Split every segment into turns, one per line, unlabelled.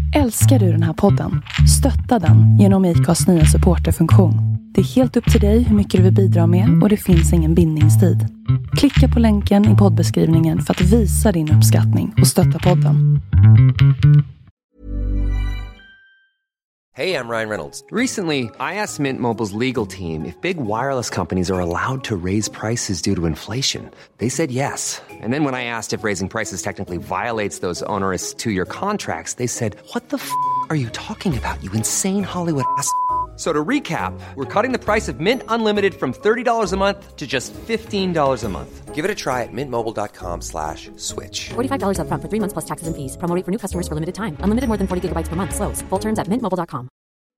Älskar du den här podden? Stötta den genom ICAs nya supporterfunktion. Det är helt upp till dig hur mycket du vill bidra med och det finns ingen bindningstid. Klicka på länken i poddbeskrivningen för att visa din uppskattning och stötta podden.
Hey, I'm Ryan Reynolds. Recently, I asked Mint Mobile's legal team if big wireless companies are allowed to raise prices due to inflation. They said yes. And then when I asked if raising prices technically violates those onerous two-year contracts, they said, "What the f*** are you talking about, you insane Hollywood ass?" So to recap, we're cutting the price of Mint Unlimited from $30 a month to just $15 a month. Give it a try at mintmobile.com/switch.
$45 up front for 3 months plus taxes and fees. Promo rate for new customers for limited time. Unlimited more than 40 gigabytes per month. Slows full terms at mintmobile.com.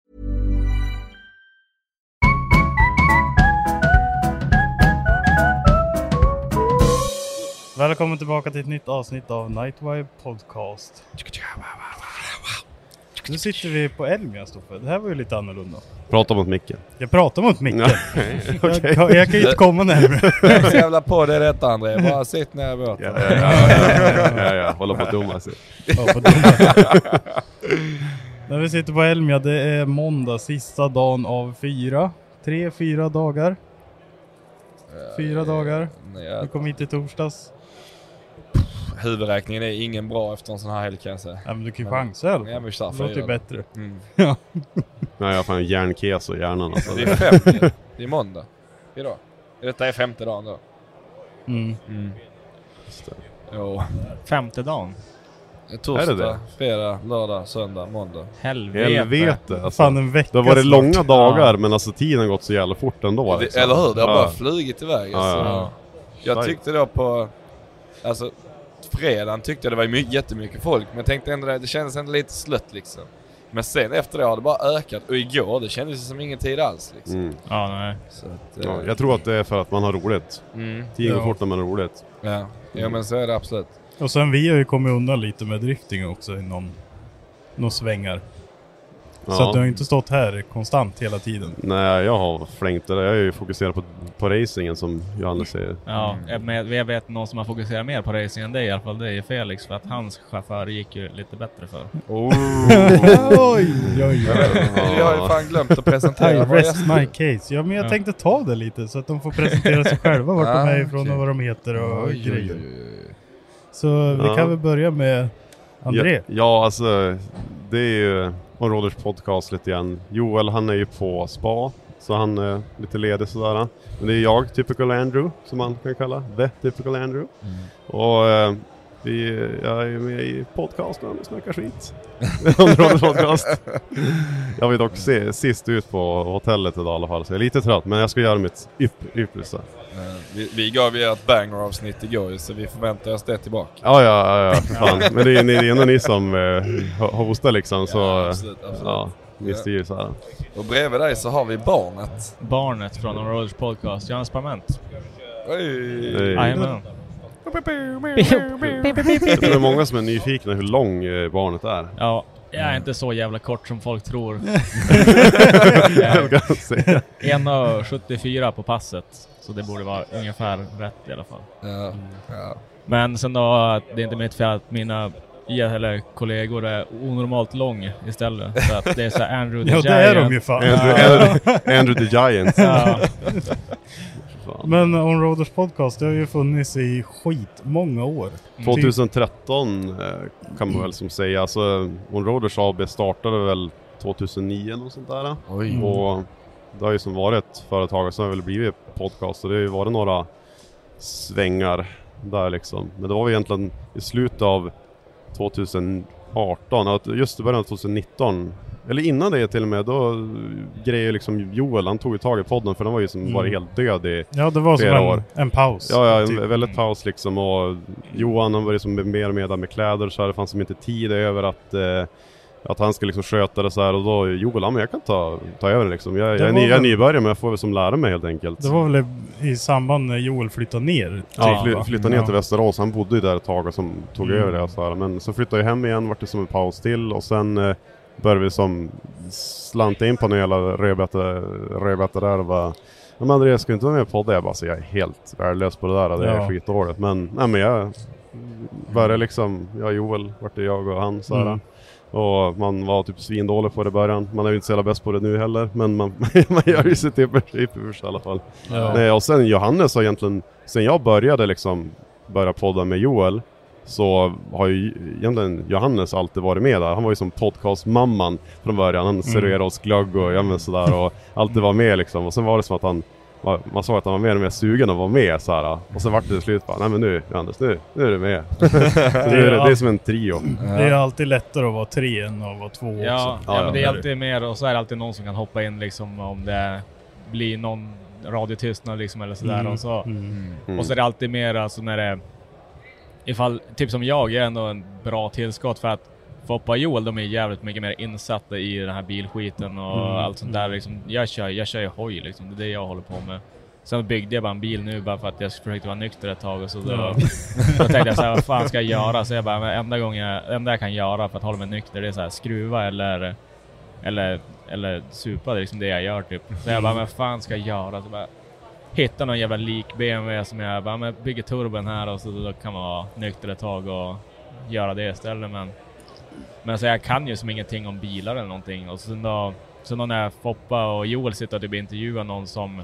Välkommen tillbaka till ett nytt avsnitt av Nightwire Podcast. Nu sitter vi på Elmia, Stoffe. Det här var ju lite annorlunda.
Prata mot micken.
Jag pratar mot micken.
Okay.
Jag kan ju inte komma närmare.
Jag är så jävla på det rätt, André. Bara sitt ner i båten.
Ja. Hålla på att domma sig.
När vi sitter på Elmia, det är måndag, sista dagen av 4 dagar. 4 dagar. Vi kom hit i torsdags.
Huvudräkningen är ingen bra efter en sån här helg, kan jag säga.
Ja, men du kan ju chansa.
Ja, men
det låter ju bättre.
Ja. Nej, jag har fan järnkes och hjärnan. Alltså.
Det är 5. Det är måndag. Idag. Detta är 5:e dagen då.
Just det.
Jo.
5:e dagen.
Torsdag,
är det?
fredag, lördag, söndag, måndag.
Helvete. Alltså.
Fan, en vecka.
Det har varit
snart.
långa dagar, men alltså tiden har gått så jävla fort ändå. Liksom.
Eller hur? Det har bara flugit iväg. Alltså.
Ja.
Jag tyckte då på... Alltså, fredagen tyckte jag det var jättemycket folk. Men jag tänkte ändå det kändes ändå lite slött liksom. Men sen efter det har det bara ökat. Och igår, det kändes som ingen tid alls liksom.
Ja, nej.
Så att,
Ja, jag tror att det är för att man har roligt. Tiden går fort när man har roligt.
Ja, men så är det absolut.
Och sen vi har ju kommit undan lite med drifting också i någon svängar.
Ja.
Så att du har inte stått här konstant hela tiden.
Nej, jag har flängt det. Jag är ju fokuserad på racingen som Johannes säger.
Ja, jag vet någon som har fokuserat mer på racing än dig i alla fall. Det är Felix, för att hans chaufför gick ju lite bättre för.
Oj.
Jag har ju fan glömt att presentera.
I rest my case. Ja, men jag tänkte ta det lite så att de får presentera sig själva vart de är ifrån och vad de heter och grejer. Så vi kan väl börja med André.
Ja, alltså det är ju Onroaders podcast lite grann. Joel, han är ju på spa, så han är lite ledig sådär. Men det är jag, Typical Andrew, som man kan kalla The Typical Andrew. Och jag är med i podcasten och snackar skit. Onroaders podcast. Jag var dock sist ut på hotellet idag i alla fall, så jag är lite trött, men jag ska göra mitt yppersta.
Vi gav ju ett banger-avsnitt igår, så vi förväntar oss det tillbaka.
Ja. Fan. Men det är ändå ni som hostar liksom, så
Absolut.
ja, ni styr så här.
Och bredvid dig så har vi barnet.
Barnet från Onroaders podcast, Johannes Parment.
Jag tror det är många som är nyfikna hur lång barnet är.
Ja, jag är inte så jävla kort som folk tror. 1,74 på passet. Så det borde vara ungefär rätt i alla fall.
Ja.
Men sen då, det är inte mitt fel att mina kollegor är onormalt lång istället. Så att det är så Andrew the Giant.
Ja, det är de ju fan.
Andrew the Giant.
Ja.
Men Onroaders podcast, det har ju funnits i många år.
2013 kan man väl som säga. Alltså, Onroaders AB startade väl 2009 och sånt där. Och det har ju som varit ett företag som har väl blivit podcast. Och det har ju varit några svängar där liksom. Men det var egentligen i slutet av 2018, just i början av 2019. Eller innan det till och med, då grejer liksom Joel, han tog ju tag i podden för den var ju som var helt död i
Ja, det var som en paus.
Ja,
typ.
väldigt paus liksom. Och Johan, han var liksom mer med där med kläder, så här, det fanns som inte tid över att han ska liksom sköta det så här. Och då Joel, men jag kan ta över liksom. Jag är nybörjare, men jag får väl som lära mig helt enkelt.
Det var väl i samband när Joel flyttade ner.
Flyttade ner till Västerås. Han bodde ju där ett tag och som tog över det så här. Men så flyttade jag hem igen, vart det som en paus till. Och sen började vi som slanta in på några jävla rödbetor där och bara, men Andreas, ska inte vara med på podden? Jag bara, så jag är helt värdelös på det där, det är skitdåligt. Men jag började liksom, Joel, vart det jag och han så här. Och man var typ svindålig på det i början. Man är ju inte så jävla bäst på det nu heller. Men man gör ju sitt i alla fall.
Ja.
Nej, och sen Johannes har egentligen, sen jag började liksom börja podda med Joel, så har ju egentligen Johannes alltid varit med där. Han var ju som podcastmamman från början. Han serverade oss glögg och sådär och alltid var med liksom. Och sen var det som att man såg att han var mer och mer sugen att vara med så här. Och sen var det slut bara, nej men nu Johannes, nu är du med. Så det är som en trio.
Det är alltid lättare att vara 3 än att vara 2 också.
Ja, men det är alltid mer, och så är det alltid någon som kan hoppa in liksom om det blir någon radiotystnad liksom eller sådär. Och så är det alltid mer alltså när det, ifall, typ som jag är ändå en bra tillskott för att Foppa och Joel, de är jävligt mycket mer insatta i den här bilskiten och allt sånt där liksom. Jag kör ju hoj liksom, det är det jag håller på med. Sen byggde jag bara en bil nu bara för att jag försökte vara nykter ett tag och så då tänkte jag så här, vad fan ska jag göra? Så jag bara, enda jag kan göra för att hålla mig nykter, det är så här, skruva eller supa, det är liksom det jag gör typ. Så jag bara, vad fan ska jag göra? Så bara hitta någon jävla lik BMW som jag bara, men bygger turben här och så då kan man vara nykter ett tag och göra det istället. Men så jag kan ju som ingenting om bilar eller någonting. Och sen då när Foppa och Joel sitter och typ intervjuar någon som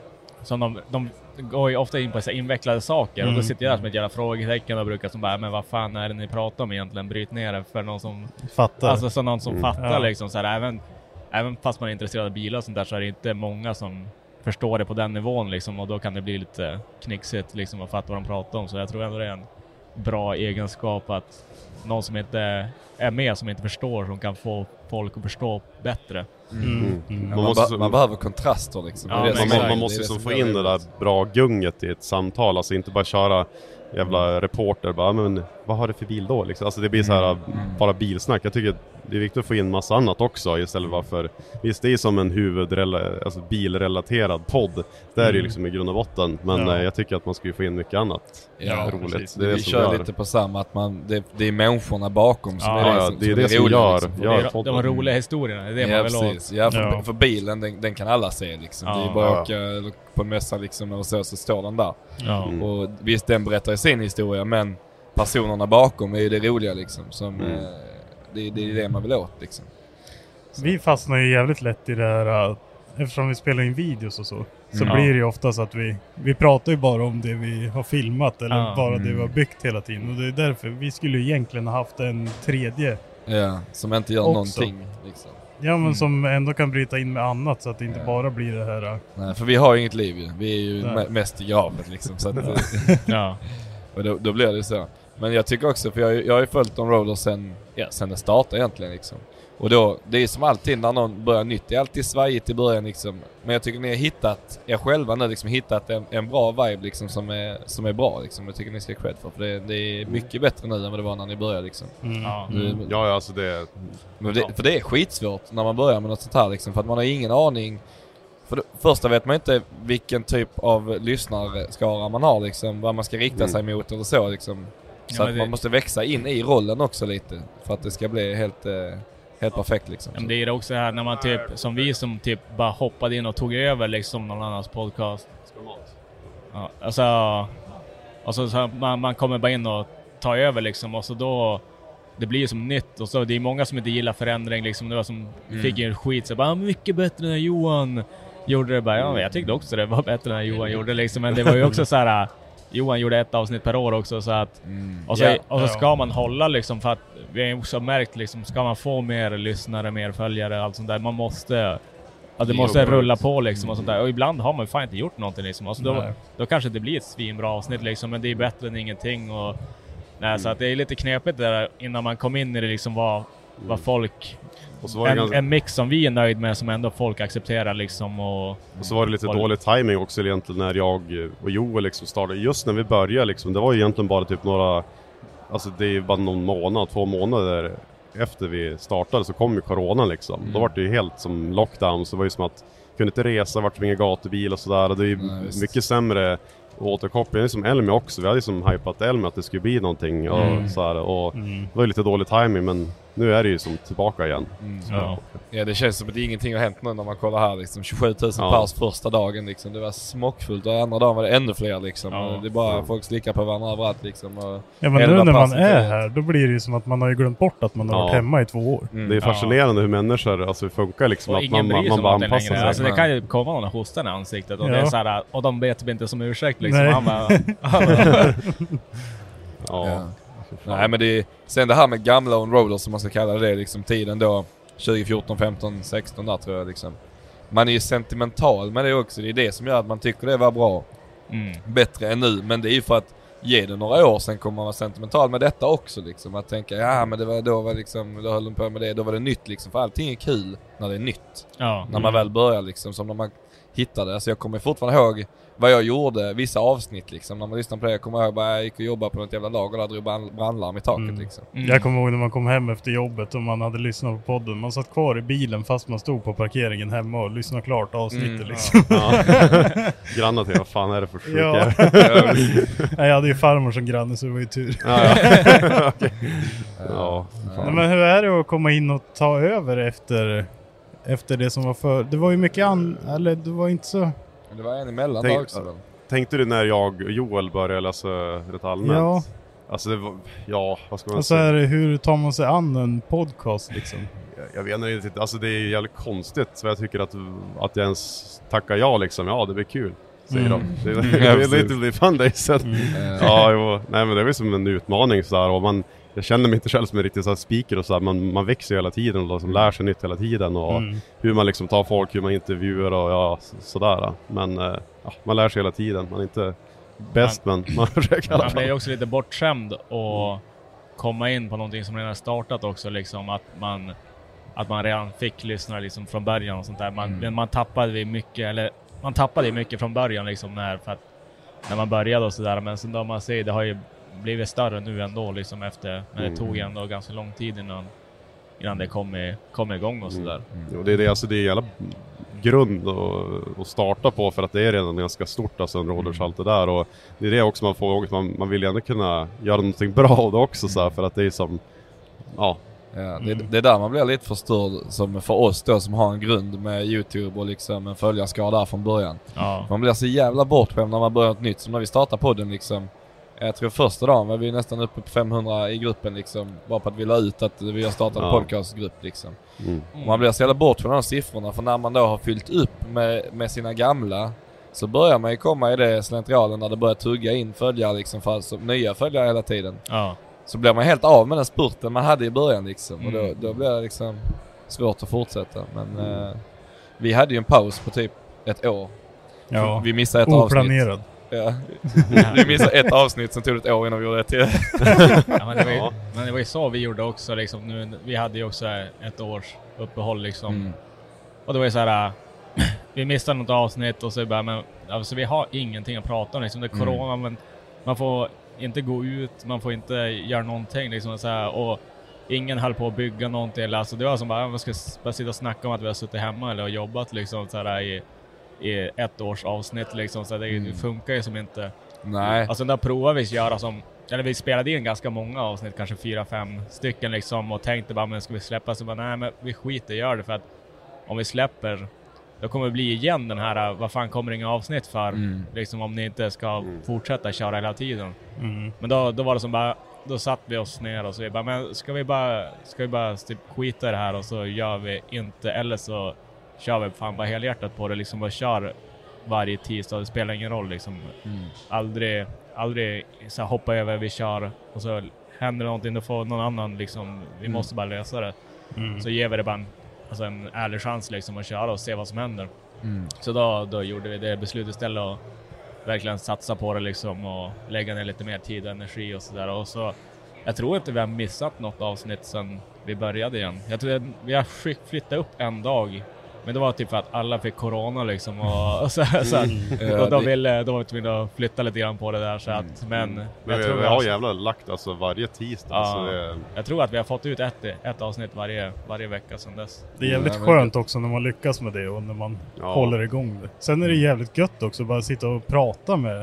de går ju ofta in på så invecklade saker och då sitter jag där som ett jävla frågetecken och brukar som bara, men vad fan är det ni pratar om egentligen? Bryt ner det för någon som
fattar.
Alltså så någon som fattar liksom så här, även fast man är intresserad av bilar och sånt där så är det inte många som förstår det på den nivån liksom, och då kan det bli lite knixigt liksom att fatta vad de pratar om. Så jag tror ändå det är en bra egenskap att någon som inte är med, som inte förstår, som kan få folk att förstå bättre.
Man behöver kontraster liksom.
Ja, man måste liksom få in det där bra gunget i ett samtal, alltså inte bara köra jävla reporter bara, men vad har du för bil då liksom? Alltså det blir så här bara bilsnack. Jag tycker det är viktigt att få in massa annat också istället för visst, det är som en alltså bilrelaterad podd. Det är ju liksom i grund och botten, men jag tycker att man ska ju få in mycket annat roligt. Det är
vi kör lite på samma, att det är människorna bakom som
det är det som gör
liksom. De roliga historierna, det är det man vill ha.
För bilen, den kan alla se liksom. Det är bara att åka på en mässa liksom, och så står den där. Och visst, den berättar sin historia, men personerna bakom är ju det roliga liksom, som det är det man vill åt liksom. Så.
Vi fastnar ju jävligt lätt i det här eftersom vi spelar in videos och så blir det ju ofta så att vi pratar ju bara om det vi har filmat eller bara det vi har byggt hela tiden, och det är därför vi skulle egentligen ha haft en tredje
som inte gör
också
någonting liksom.
Ja, men som ändå kan bryta in med annat så att det inte bara blir det här.
Nej, för vi har ju inget liv ju. Vi är ju mest i gravet liksom, så att, och då blir det så. Men jag tycker också, för jag har ju följt On Roller sen det startade egentligen liksom. Och då, det är som alltid när någon börjar nytt, det är alltid svajigt i början liksom. Men jag tycker ni har hittat, er själva nu liksom, hittat en bra vibe liksom som är bra liksom. Jag tycker ni ska ha cred för det är mycket bättre nu än vad det var när ni började liksom.
Alltså det...
För det är skitsvårt när man börjar med något sånt här liksom, för att man har ingen aning. För det första vet man inte vilken typ av lyssnarskara man har liksom, vad man ska rikta sig mot eller så liksom. Så att man måste växa in i rollen också lite för att det ska bli helt perfekt liksom.
Men det är det också här när man typ, som vi som typ bara hoppade in och tog över liksom någon annans podcast. Ja, alltså så man kommer bara in och tar över liksom, och så då det blir ju som nytt, och så det är många som inte gillar förändring liksom. Det var som fick ju skit så bara, mycket bättre när Johan gjorde det. Bara, jag tyckte också det var bättre när Johan gjorde det liksom, men det var ju också så här. Johan gjorde ett avsnitt per år också, så att och så ska man hålla liksom, för att vi har också märkt liksom, ska man få mer lyssnare, mer följare, allt sånt där, man måste det måste rulla på liksom, och sånt där, och ibland har man ju fan inte gjort någonting liksom, alltså då kanske det blir ett svinbra avsnitt liksom, men det är bättre än ingenting, och så att det är lite knepigt där innan man kom in i det liksom, vad folk och så var det en mix som vi är nöjd med, som ändå folk accepterar liksom, och så
var det lite dålig timing också egentligen när jag och Joel liksom startade, just när vi började liksom, det var ju egentligen bara typ alltså det är bara någon 2 månader efter vi startade så kom ju corona liksom. Då var det ju helt som lockdown, så det var ju som att kunde inte resa, vart ingen gatubil och sådär, det är ju mycket sämre återkoppling som Elmi också. Vi hade ju som hypat Elmi att det skulle bli någonting och så här, och det var ju lite dålig timing, men nu är det ju som tillbaka igen.
Ja, det känns som att ingenting har hänt nu när man kollar här liksom. 27 000 pers första dagen liksom. Det var smockfullt och andra dagen var det ännu fler liksom. Det är bara folk slickar på varandra överallt liksom. Och
men nu när man är här, då blir det ju som att man har ju glömt bort att man har varit hemma i 2 år.
Det är fascinerande hur människor, alltså hur funkar liksom, att man bara anpassar sig.
Alltså det kan ju komma någon hostan i ansiktet och det är så här, och de vet inte som ursäkt liksom. Han bara,
Nej, men det är sen det här med gamla on-roaders som man ska kalla det liksom, tiden då 2014, 15, 16 där tror jag liksom. Man är ju sentimental med det också. Det är det som gör att man tycker det var bra. Bättre än nu. Men det är ju för att ge det några år sen kommer man vara sentimental med detta också liksom. Att tänka, men det var då var liksom, då höll de på med det, då var det nytt liksom. För allting är kul när det är nytt. När man väl börjar liksom, som när man hittade. Alltså jag kommer fortfarande ihåg vad jag gjorde, vissa avsnitt liksom. När man lyssnar på det, jag kommer ihåg bara jag gick och jobbade på något jävla lager och där drog brandlarm i taket liksom.
Jag kommer ihåg när man kom hem efter jobbet och man hade lyssnat på podden. Man satt kvar i bilen fast man stod på parkeringen hemma och lyssnade klart avsnittet liksom.
Grannar till, vad fan är det för sjuka?
Jag hade ju farmor som granne så det var ju tur. Men hur är det att komma in och ta över efter det som var för... Det var ju mycket eller det var inte så...
Det var en emellan där också.
Tänkte du när jag och Joel började läsa rätt allmänt?
Ja.
Alltså det var, vad ska man
säga? Är det, hur tar man sig an en podcast liksom?
Jag vet inte, alltså det är jävligt konstigt. Så jag tycker att jag ens tackar ja liksom. Ja, det blir kul, säger de. Det är lite fun days. Nej, men det är väl som en utmaning så där, och jag känner mig inte själv som en riktig så här speaker och så här, man växer hela tiden och som lär sig nytt hela tiden och hur man liksom tar folk, hur man intervjuar och sådär. Men man lär sig hela tiden. Man är inte bäst, men man försöker i alla fall.
Man blir också lite bortskämd och komma in på någonting som redan startat också liksom, att man redan fick lyssna liksom från början och sånt där. Man tappade mycket från början liksom när man började och sådär, men som man säger, det har ju blivit större nu ändå liksom efter, men det tog ändå ganska lång tid innan det kom igång och sådär.
Det är jävla grund att starta på, för att det är redan ganska stort alltså en rollers allt det där, och det är det också man får, man vill ändå kunna göra någonting bra av det också så här, för att det är som
det är där man blir lite förstörd som för oss då som har en grund med YouTube och liksom en följarskara där från början. Man blir så jävla bortskämd när man börjar något nytt, som när vi startar podden liksom. Jag tror första dagen var vi nästan uppe på 500 i gruppen liksom, bara på att vi la ut att vi har startat en podcastgrupp liksom. Man blir så jävla bort från de här siffrorna, för när man då har fyllt upp med sina gamla, så börjar man ju komma i det slentrialen när det börjar tugga in följare liksom, för nya följare hela tiden. Så blir man helt av med den spurten man hade i början liksom, och då blir det liksom svårt att fortsätta. Men vi hade ju en paus på typ ett år. Vi missade ett
oplanerad
avsnitt. Vi missade ett avsnitt som tog ett år innan vi gjorde det till.
Men det var ju så vi gjorde också liksom, nu, vi hade ju också ett års uppehåll liksom. Och det var ju så här, vi missade något avsnitt och så bara, men alltså, vi har ingenting att prata om liksom, det är corona, men man får inte gå ut, man får inte göra någonting liksom, så här, och ingen höll på att bygga någonting, alltså det var som bara, man ska bara sitta och snacka om att vi har suttit hemma eller har jobbat liksom så här i ett års avsnitt liksom, så det funkar ju som inte.
Nej.
Alltså där provar vi göra eller vi spelade in ganska många avsnitt, kanske 4-5 stycken liksom, och tänkte bara, men ska vi släppa, så bara, nej men vi skiter gör det, för att om vi släpper, då kommer det bli igen den här, vad fan kommer inga avsnitt för liksom, om ni inte ska fortsätta köra hela tiden. Men då var det som bara, då satt vi oss ner och så vi bara, men ska vi bara typ skita i det här och så gör vi inte, eller så kör vi fan bara helhjärtat på det liksom, och kör varje tisdag, det spelar ingen roll liksom. Aldrig så hoppa över, vi kör och så händer någonting, då får någon annan liksom, vi måste bara lösa det. Så ger vi det bara en ärlig chans liksom att köra och se vad som händer. Så då gjorde vi det beslutet istället och verkligen satsa på det liksom, och lägga ner lite mer tid och energi och sådär. Och så, jag tror inte vi har missat något avsnitt sedan vi började igen. Jag tror att vi har flyttat upp en dag, men det var typ för att alla fick corona liksom, och så och då var vi tvungna att flytta lite grann på det där, så att, men jag tror
vi har jävla lagt alltså varje tisdag. Alltså
jag tror att vi har fått ut ett avsnitt varje vecka sedan dess.
Det är jävligt skönt också när man lyckas med det och när man håller igång det. Sen är det jävligt gött också bara sitta och prata med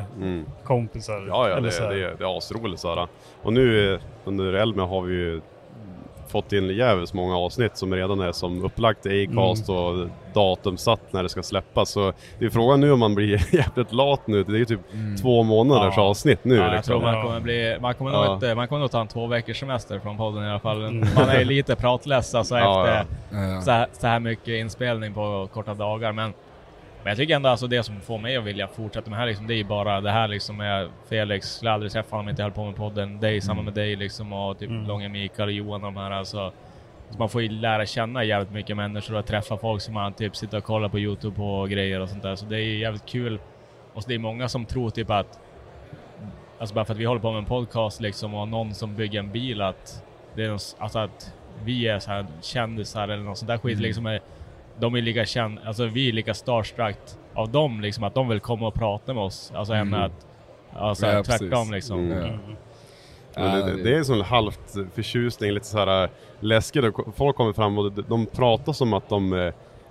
kompisar.
Det är asroligt så här. Och nu under Elmia har vi ju fått in jävligt många avsnitt som redan är som upplagt i Acast och datum satt när det ska släppas. Så det är frågan nu om man blir jävligt lat nu. Det är ju typ 2 månaders avsnitt nu.
Jag tror man kommer nog ta en 2 veckors semester från podden i alla fall. Man är ju lite pratlös alltså efter så här mycket inspelning på korta dagar. Men jag tycker ändå alltså det som får mig att vilja fortsätta med här liksom, det är ju bara det här liksom med Felix. Skulle aldrig träffa honom, inte höll på med podden. Dig samma med dig liksom, och typ Långe Mikael och Johan och de här alltså. Så man får ju lära känna jävligt mycket människor och träffa folk som man typ sitter och kollar på YouTube på grejer och sånt där. Så det är ju jävligt kul. Och så det är många som tror typ att alltså bara för att vi håller på med en podcast liksom och någon som bygger en bil att det är alltså att vi är så här kändisar eller något sånt där skit liksom. De är lika alltså vi är lika starstruck av dem liksom, att de vill komma och prata med oss alltså än att alltså tvärtom liksom.
Det är sån halvt förtjusning, lite så här läskigt. Folk kommer fram och de pratar som att de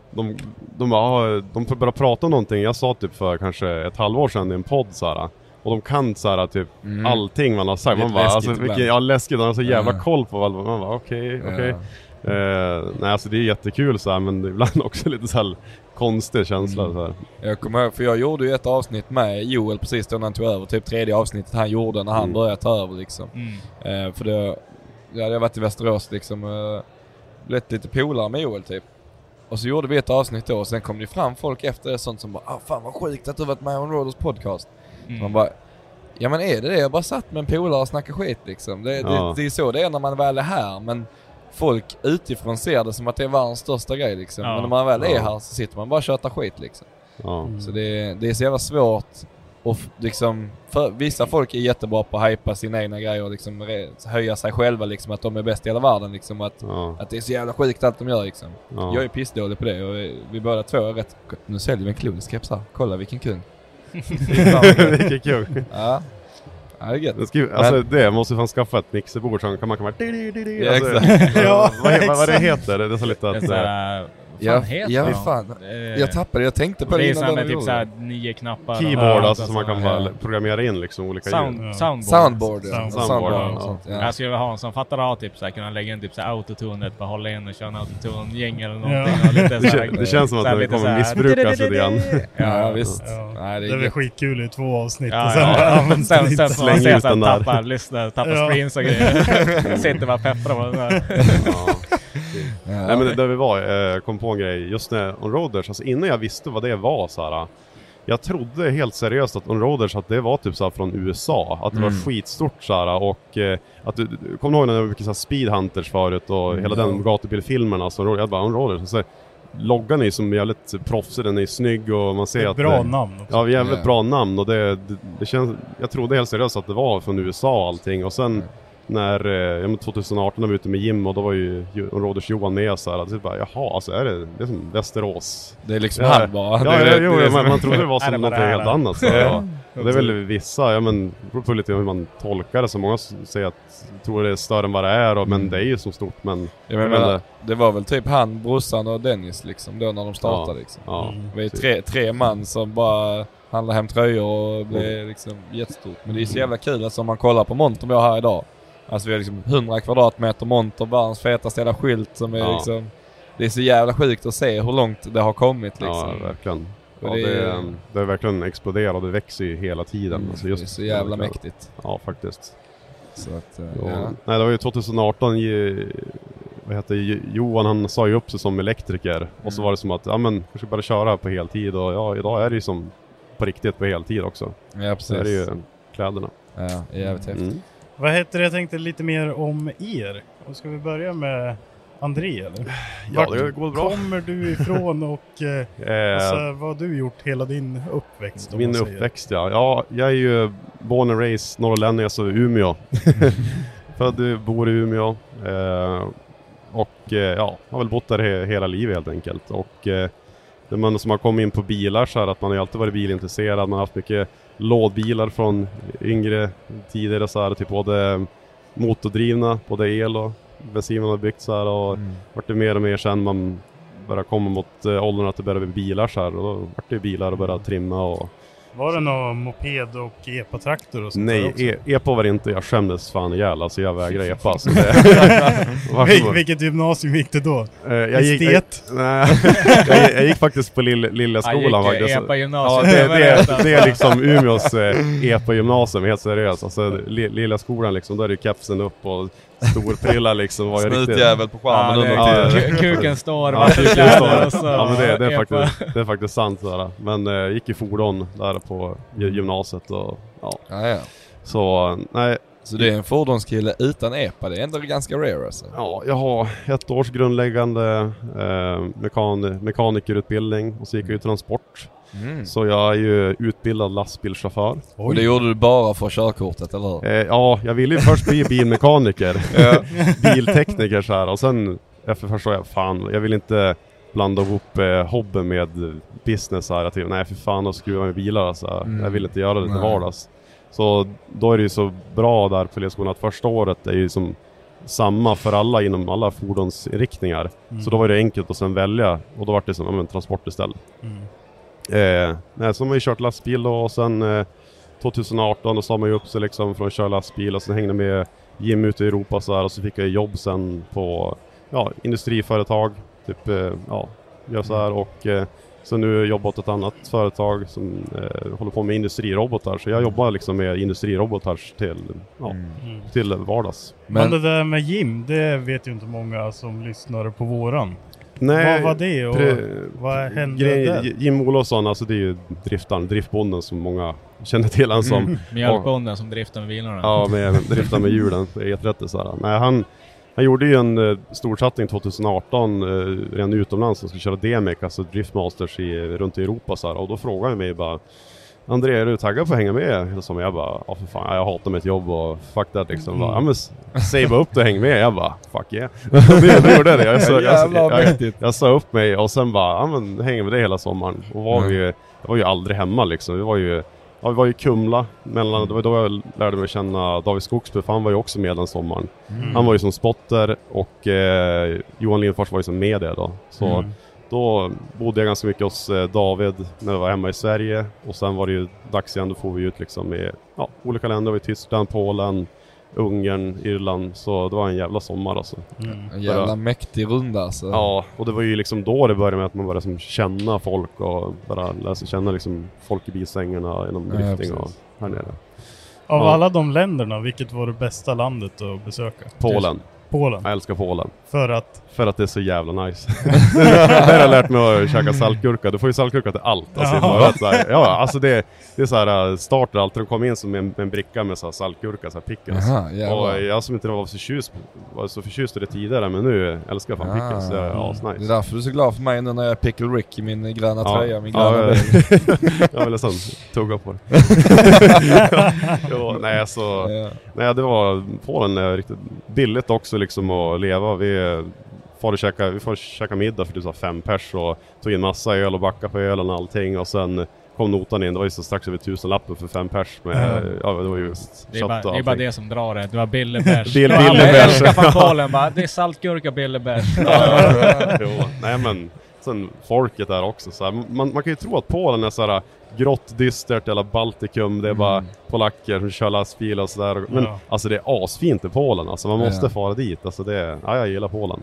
börjar prata om någonting. Jag sa typ för kanske ett halvår sedan i en podd så här, och de kan så här typ allting man har sagt. Man bara alltså läskigt, de har så jävla koll på vad man bara okej. Nej, alltså det är jättekul så här, men det är ibland också lite så här konstig känsla så här.
Jag kommer ihåg, för jag gjorde ju ett avsnitt med Joel precis då när han tog över, typ 3:e avsnittet han gjorde när han började ta över liksom. För det jag hade varit i Västerås liksom, blivit lite polare med Joel typ. Och så gjorde vi ett avsnitt då, och sen kom det fram folk efter det sånt som bara fan vad sjukt att du varit med i Onroaders podcast. Man bara, ja men är det? Jag bara satt med en polare och snackade skit liksom. Det är så det är när man väl är här, men folk utifrån ser det som att det är världens största grej liksom. Men när man väl är här så sitter man bara och köttar skit liksom. Så det är så jävla svårt. Och liksom, för vissa folk är jättebra på att hypa sina egna grejer och liksom höja sig själva liksom, att de är bäst i hela världen liksom, att det är så jävla sjukt allt de gör liksom. Jag är pissdålig på det och vi båda två är rätt. Nu säljer vi en klodiskeps här. Kolla vilken kung.
Vilken kung.
Ja, det är gött.
Alltså det måste fan skaffa ett mixerbord så kan man
Vad det
heter det är så lite att
jag tappade, jag tänkte på det
innan. Det är typ såhär 9 knappar.
Keyboard alltså som man kan bara programmera in liksom olika
Soundboard.
Jag skulle vilja ha en som fattar av typ såhär, kunna lägga in typ såhär autotunet, bara hålla in och köra en autotune-gäng eller någonting. Lite
det känns som att det kommer missbrukas lite grann.
Ja visst.
Nej, det är väl skitkul i 2 avsnitt.
Sen slänger ut den där. Tappar screens och grejer. Sitter bara pepprar.
Nej men där vi var, kom på en grej just när Onroaders, alltså innan jag visste vad det var så här, jag trodde helt seriöst att Onroaders, att det var typ så här från USA, att det var skitstort så här, och att du kommer ihåg när det var mycket så här Speedhunters förut och hela den gatubilfilmen, alltså jag bara Onroaders, så loggan är som jävligt proffsig, den är snygg och man ser att
bra namn också.
Ja, jävligt bra namn, och det känns, jag trodde helt seriöst att det var från USA och allting, och sen när 2018 var vi ute med Jim och då var ju Onroaders Johan med så här, att bara jaha, alltså är det som Västerås.
Det är liksom han bara.
Man trodde det var som något helt annat så. Och det är väl vissa, men på lite hur man tolkar det, så många säger att tror det är större än vad det är, men det är ju så stort, men
det var väl typ han, brorsan och Dennis liksom då när de startade liksom. Det är tre man som bara handlar hem tröjor och blev liksom jättestort. Men det är så jävla kul alltså, om man kollar på monter vi har här idag. Alltså vi har liksom 100 kvadratmeter monter, världens fetaste jävla skylt som är liksom, det är så jävla sjukt att se hur långt det har kommit liksom.
Ja, verkligen. Ja, det är verkligen exploderat och det växer ju hela tiden. Alltså just
det är så jävla mäktigt.
Ja, faktiskt.
Så att,
Nej, det var ju 2018 Johan, han sa ju upp sig som elektriker. Och så var det som att, jag ska bara köra på heltid. Och idag är det ju som på riktigt på heltid också.
Ja, precis.
Det är ju kläderna.
Ja, jävligt häftigt.
Vad heter det? Jag tänkte lite mer om er. Och ska vi börja med André eller?
Ja, det går bra.
Kommer du ifrån och vad har du gjort hela din uppväxt?
Min uppväxt, ja. Jag är ju born and raised norrlänning, alltså Umeå. Född, bor i Umeå. Och har väl bott där hela livet helt enkelt. Och när man som har kommit in på bilar så här, att man har alltid varit bilintresserad. Man har haft mycket lådbilar från yngre tider så här, typ både motordrivna, både el och bensin man har byggt så här, och vart det mer och mer sen man började komma mot åldern att det började bli bilar så här, och då vart det bilar och började trimma och
Var det någon moped och epa-traktor och sånt?
Nej, epa var det inte. Jag skämdes fan ihjäl. Alltså jag vägrar epa. Alltså
Vilket gymnasium gick det då?
Jag gick faktiskt på lilla skolan.
Jag gick epa-gymnasium.
Ja, det är liksom Umeås epa-gymnasium, helt seriöst. Alltså lilla skolan liksom, där är det kepsen upp och storprilla liksom. Var
snutjävel på skärmen.
Kuken står.
Ja, men det är faktiskt sant. Sådär. Men gick i fordon där på gymnasiet. Och,
ja.
Så, nej.
Så det är en fordonskille utan epa, det är ändå ganska rare alltså.
Ja, jag har 1 års grundläggande mekanikerutbildning och så gick jag ju transport. Så jag är ju utbildad lastbilschaufför.
Och det gjorde du bara för körkortet, eller hur?
Ja, jag ville ju först bli bilmekaniker, biltekniker så här. Och sen efter förstår jag, fan, jag vill inte blanda ihop hobby med business här. Typ, nej för fan, och skruva med bilar alltså. Jag vill inte göra det till vardags. Så då är det ju så bra där på Leskolan att första året är ju som samma för alla inom alla fordonsriktningar. Så då var det enkelt att sen välja, och då var det som en transport istället. Nej, så har man ju kört lastbil då, och sen 2018 då sa man ju upp sig liksom från att köra lastbil, och sen hängde med Jim ute i Europa så här, och så fick jag jobb sen på industriföretag typ gör så här, och så nu jobbar åt ett annat företag som håller på med industrirobotar, så jag jobbar liksom med industrirobotar till vardags.
Men det där med Jim, det vet ju inte många som lyssnar på våran.
Nej,
vad var det och vad hände där?
Jim Olofsson, alltså det är ju driftbonden som många känner till han som.
Mjölkbonden som driftar med bilarna.
Ja, driftar med hjulen på E30 så här. Nej, han gjorde ju en storsatsning 2018 redan utomlands som skulle köra DMX, alltså Driftmasters runt i Europa så här. Och då frågade han mig bara, André, är du taggad på att hänga med? Som jag bara, för fan, jag hatar mitt jobb och fuck that liksom. Ja, men save upp det och häng med. Jag bara, fuck yeah. det gjorde det. Jag sa upp mig och sen bara, men hänger med det hela sommaren. Och jag var ju aldrig hemma liksom. Vi var ju Kumla mellan, det var då jag lärde mig känna David Skogsby, för han var ju också med den sommaren. Han var ju som spotter, och Johan Lindfors var ju som med det då. Så då bodde jag ganska mycket hos David när jag var hemma i Sverige. Och sen var det ju dags igen, då får vi ut liksom i olika länder, i Tyskland, Polen, Ungern, Irland. Så det var en jävla sommar alltså.
En jävla mäktig runda alltså.
Ja, och det var ju liksom då det började med att man började som känna folk och bara känna liksom folk i bisängarna inom drifting och här nere.
Av alla de länderna, vilket var det bästa landet att besöka?
Polen.
Polen.
Jag älskar Polen.
För att
det är så jävla nice. Där har jag lärt mig att käka saltgurka. Du får ju saltgurka till allt. Alltså det är så här starter alltid. De kom in som en bricka med så här saltgurka, så här pickles. Och jag som inte var så förtjust i det tidigare, men nu älskar jag fan pickles. Det är nice.
Det är därför du är så glad för mig nu när jag är Pickle Rick i min gröna tröja. Min gröna
jag vill nästan tugga på det. Nej, det var Polen riktigt billigt också liksom att leva. Vi får käka middag för typ 5 pers och tog in massa öl och backa på ölen och allting, och sen kom notan in. Det var ju så strax över 1000-lappen för 5 pers med, det var ju
det är bara det som drar det. Du har billig bärs.
Billig bärs.
Från Polen bara, det är saltgurka, billig bärs.
Nej, men sen folket där också så här, man kan ju tro att Polen är så här grått, dystert eller Baltikum, det är bara polacker som kör lastbil och sådär. Men alltså det är asfint i Polen, alltså man måste fara dit. Alltså jag gillar Polen.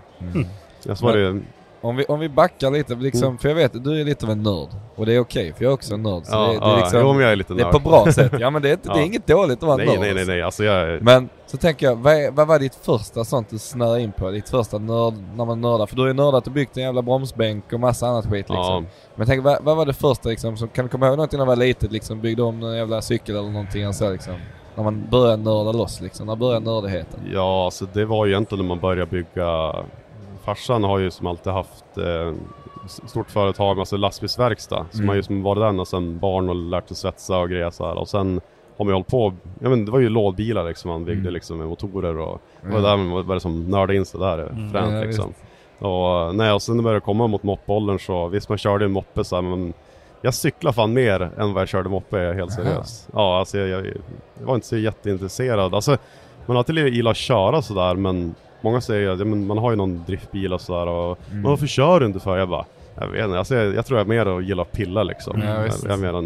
Om vi backar lite liksom, för jag vet du är lite av en nörd, och det är okej, för jag är också en nörd, så det är liksom,
jag är lite nörd.
Det är på bra sätt. Ja, men det är inget dåligt att vara nörd.
Nej, alltså
men så tänker jag, vad var ditt första sånt du snöade in på? Ditt första nörd när man nördar, för du är nördat och byggt en jävla bromsbänk och massa annat skit liksom. Men tänk, vad var det första liksom, som kan du komma ihåg någonting när du var litet liksom, byggde om en jävla cykel eller någonting så liksom? När man började nörda loss liksom, när började nördigheten? Ja,
alltså det var ju egentligen när man började bygga. Farsan har ju som alltid haft stort företag, alltså lastbilsverkstad. Så man har ju som varit där sedan barn och lärt sig svetsa och grejer så här. Och sen har man hållit på, det var ju lådbilar liksom, man byggde liksom med motorer och det var där man började som nörda in sig där fränt liksom. Och sen började det komma mot moppåldern, så visst man körde en moppe så här, men jag cyklar fan mer än vad jag körde moppe, är helt seriös. Ja, alltså jag var inte så jätteintresserad. Alltså man har alltid gillat att köra så där, men många säger att man har ju någon driftbil och sådär, och men varför kör du inte för? Jag bara, jag vet inte, alltså jag tror jag är mer att gilla att pilla liksom. Jag är mer en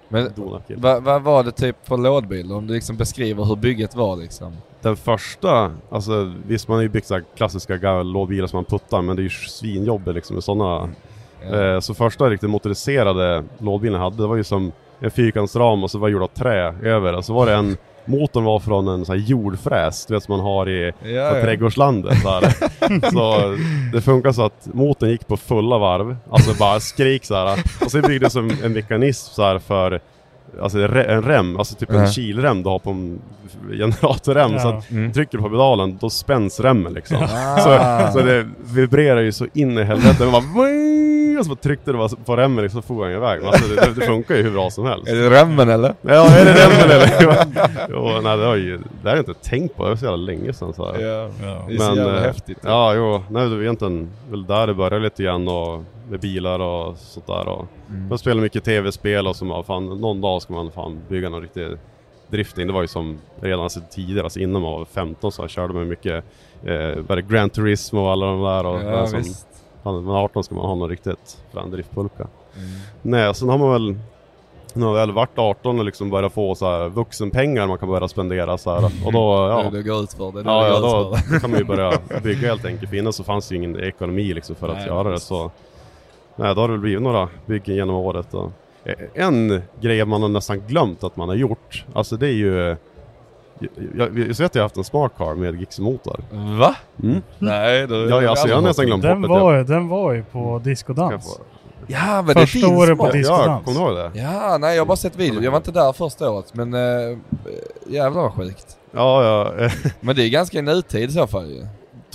Men vad var det typ för lådbil? Om du liksom beskriver hur bygget var liksom.
Den första, alltså visst man har ju byggt så här klassiska lådbilar som man puttar, men det är ju svinjobbigt liksom med sådana. Så första riktigt motoriserade lådbilen hade, det var ju som en fyrkantsram och så var gjord av trä över. Och så var det motorn var från en sån här jordfräs, du vet som man har i trädgårdslandet där. Så det funkar så att motorn gick på fulla varv, alltså bara skrik så här. Och så byggdes en mekanism så här för alltså en rem, alltså typ en kilrem du har på en generatorrem, så att trycker du på pedalen då spänns remmen liksom. Så det vibrerar ju så in i helvete. Man bara, och så tryckte det på remmen liksom, så får han iväg. Alltså det funkar ju hur bra som helst.
Är det remmen eller?
Ja, är det remmen eller? Jo, nej, det har jag inte tänkt på. Det var så jävla länge sedan så här.
Ja. Det är så jävla häftigt.
Ja, jo. Nej, det var egentligen väl där det började lite grann och med bilar och sånt där. Och jag spelar mycket tv-spel och så fan, någon dag ska man fan bygga någon riktig drifting. Det var ju som redan tidigare, alltså innan man var 15 så körde man mycket Gran Turismo och alla de där. Och
visst.
Men 18 ska man ha något riktigt fram driftpulka. Nej, sen har man väl varit 18 och liksom börjat få så här vuxenpengar man kan börja spendera så här. Och då
det går ut för det.
Då kan man ju börja bygga helt enkelt. Innan så fanns ju ingen ekonomi liksom för att göra det, så nej, då har det blivit några byggen genom året. Och en grej man har nästan glömt att man har gjort, alltså det är ju jag vet att jag har haft en smart car med Gixxer-motor.
Va? Nej,
jag har nästan glömt
den var ju på diskodans.
Ja, men
första
det
året på diskodans.
Ja, kommer du ihåg det?
Ja, nej, jag har bara sett video. Jag var inte där första året, men jävlar vad sjukt.
Ja.
Men det är ganska nutid i så fall ju.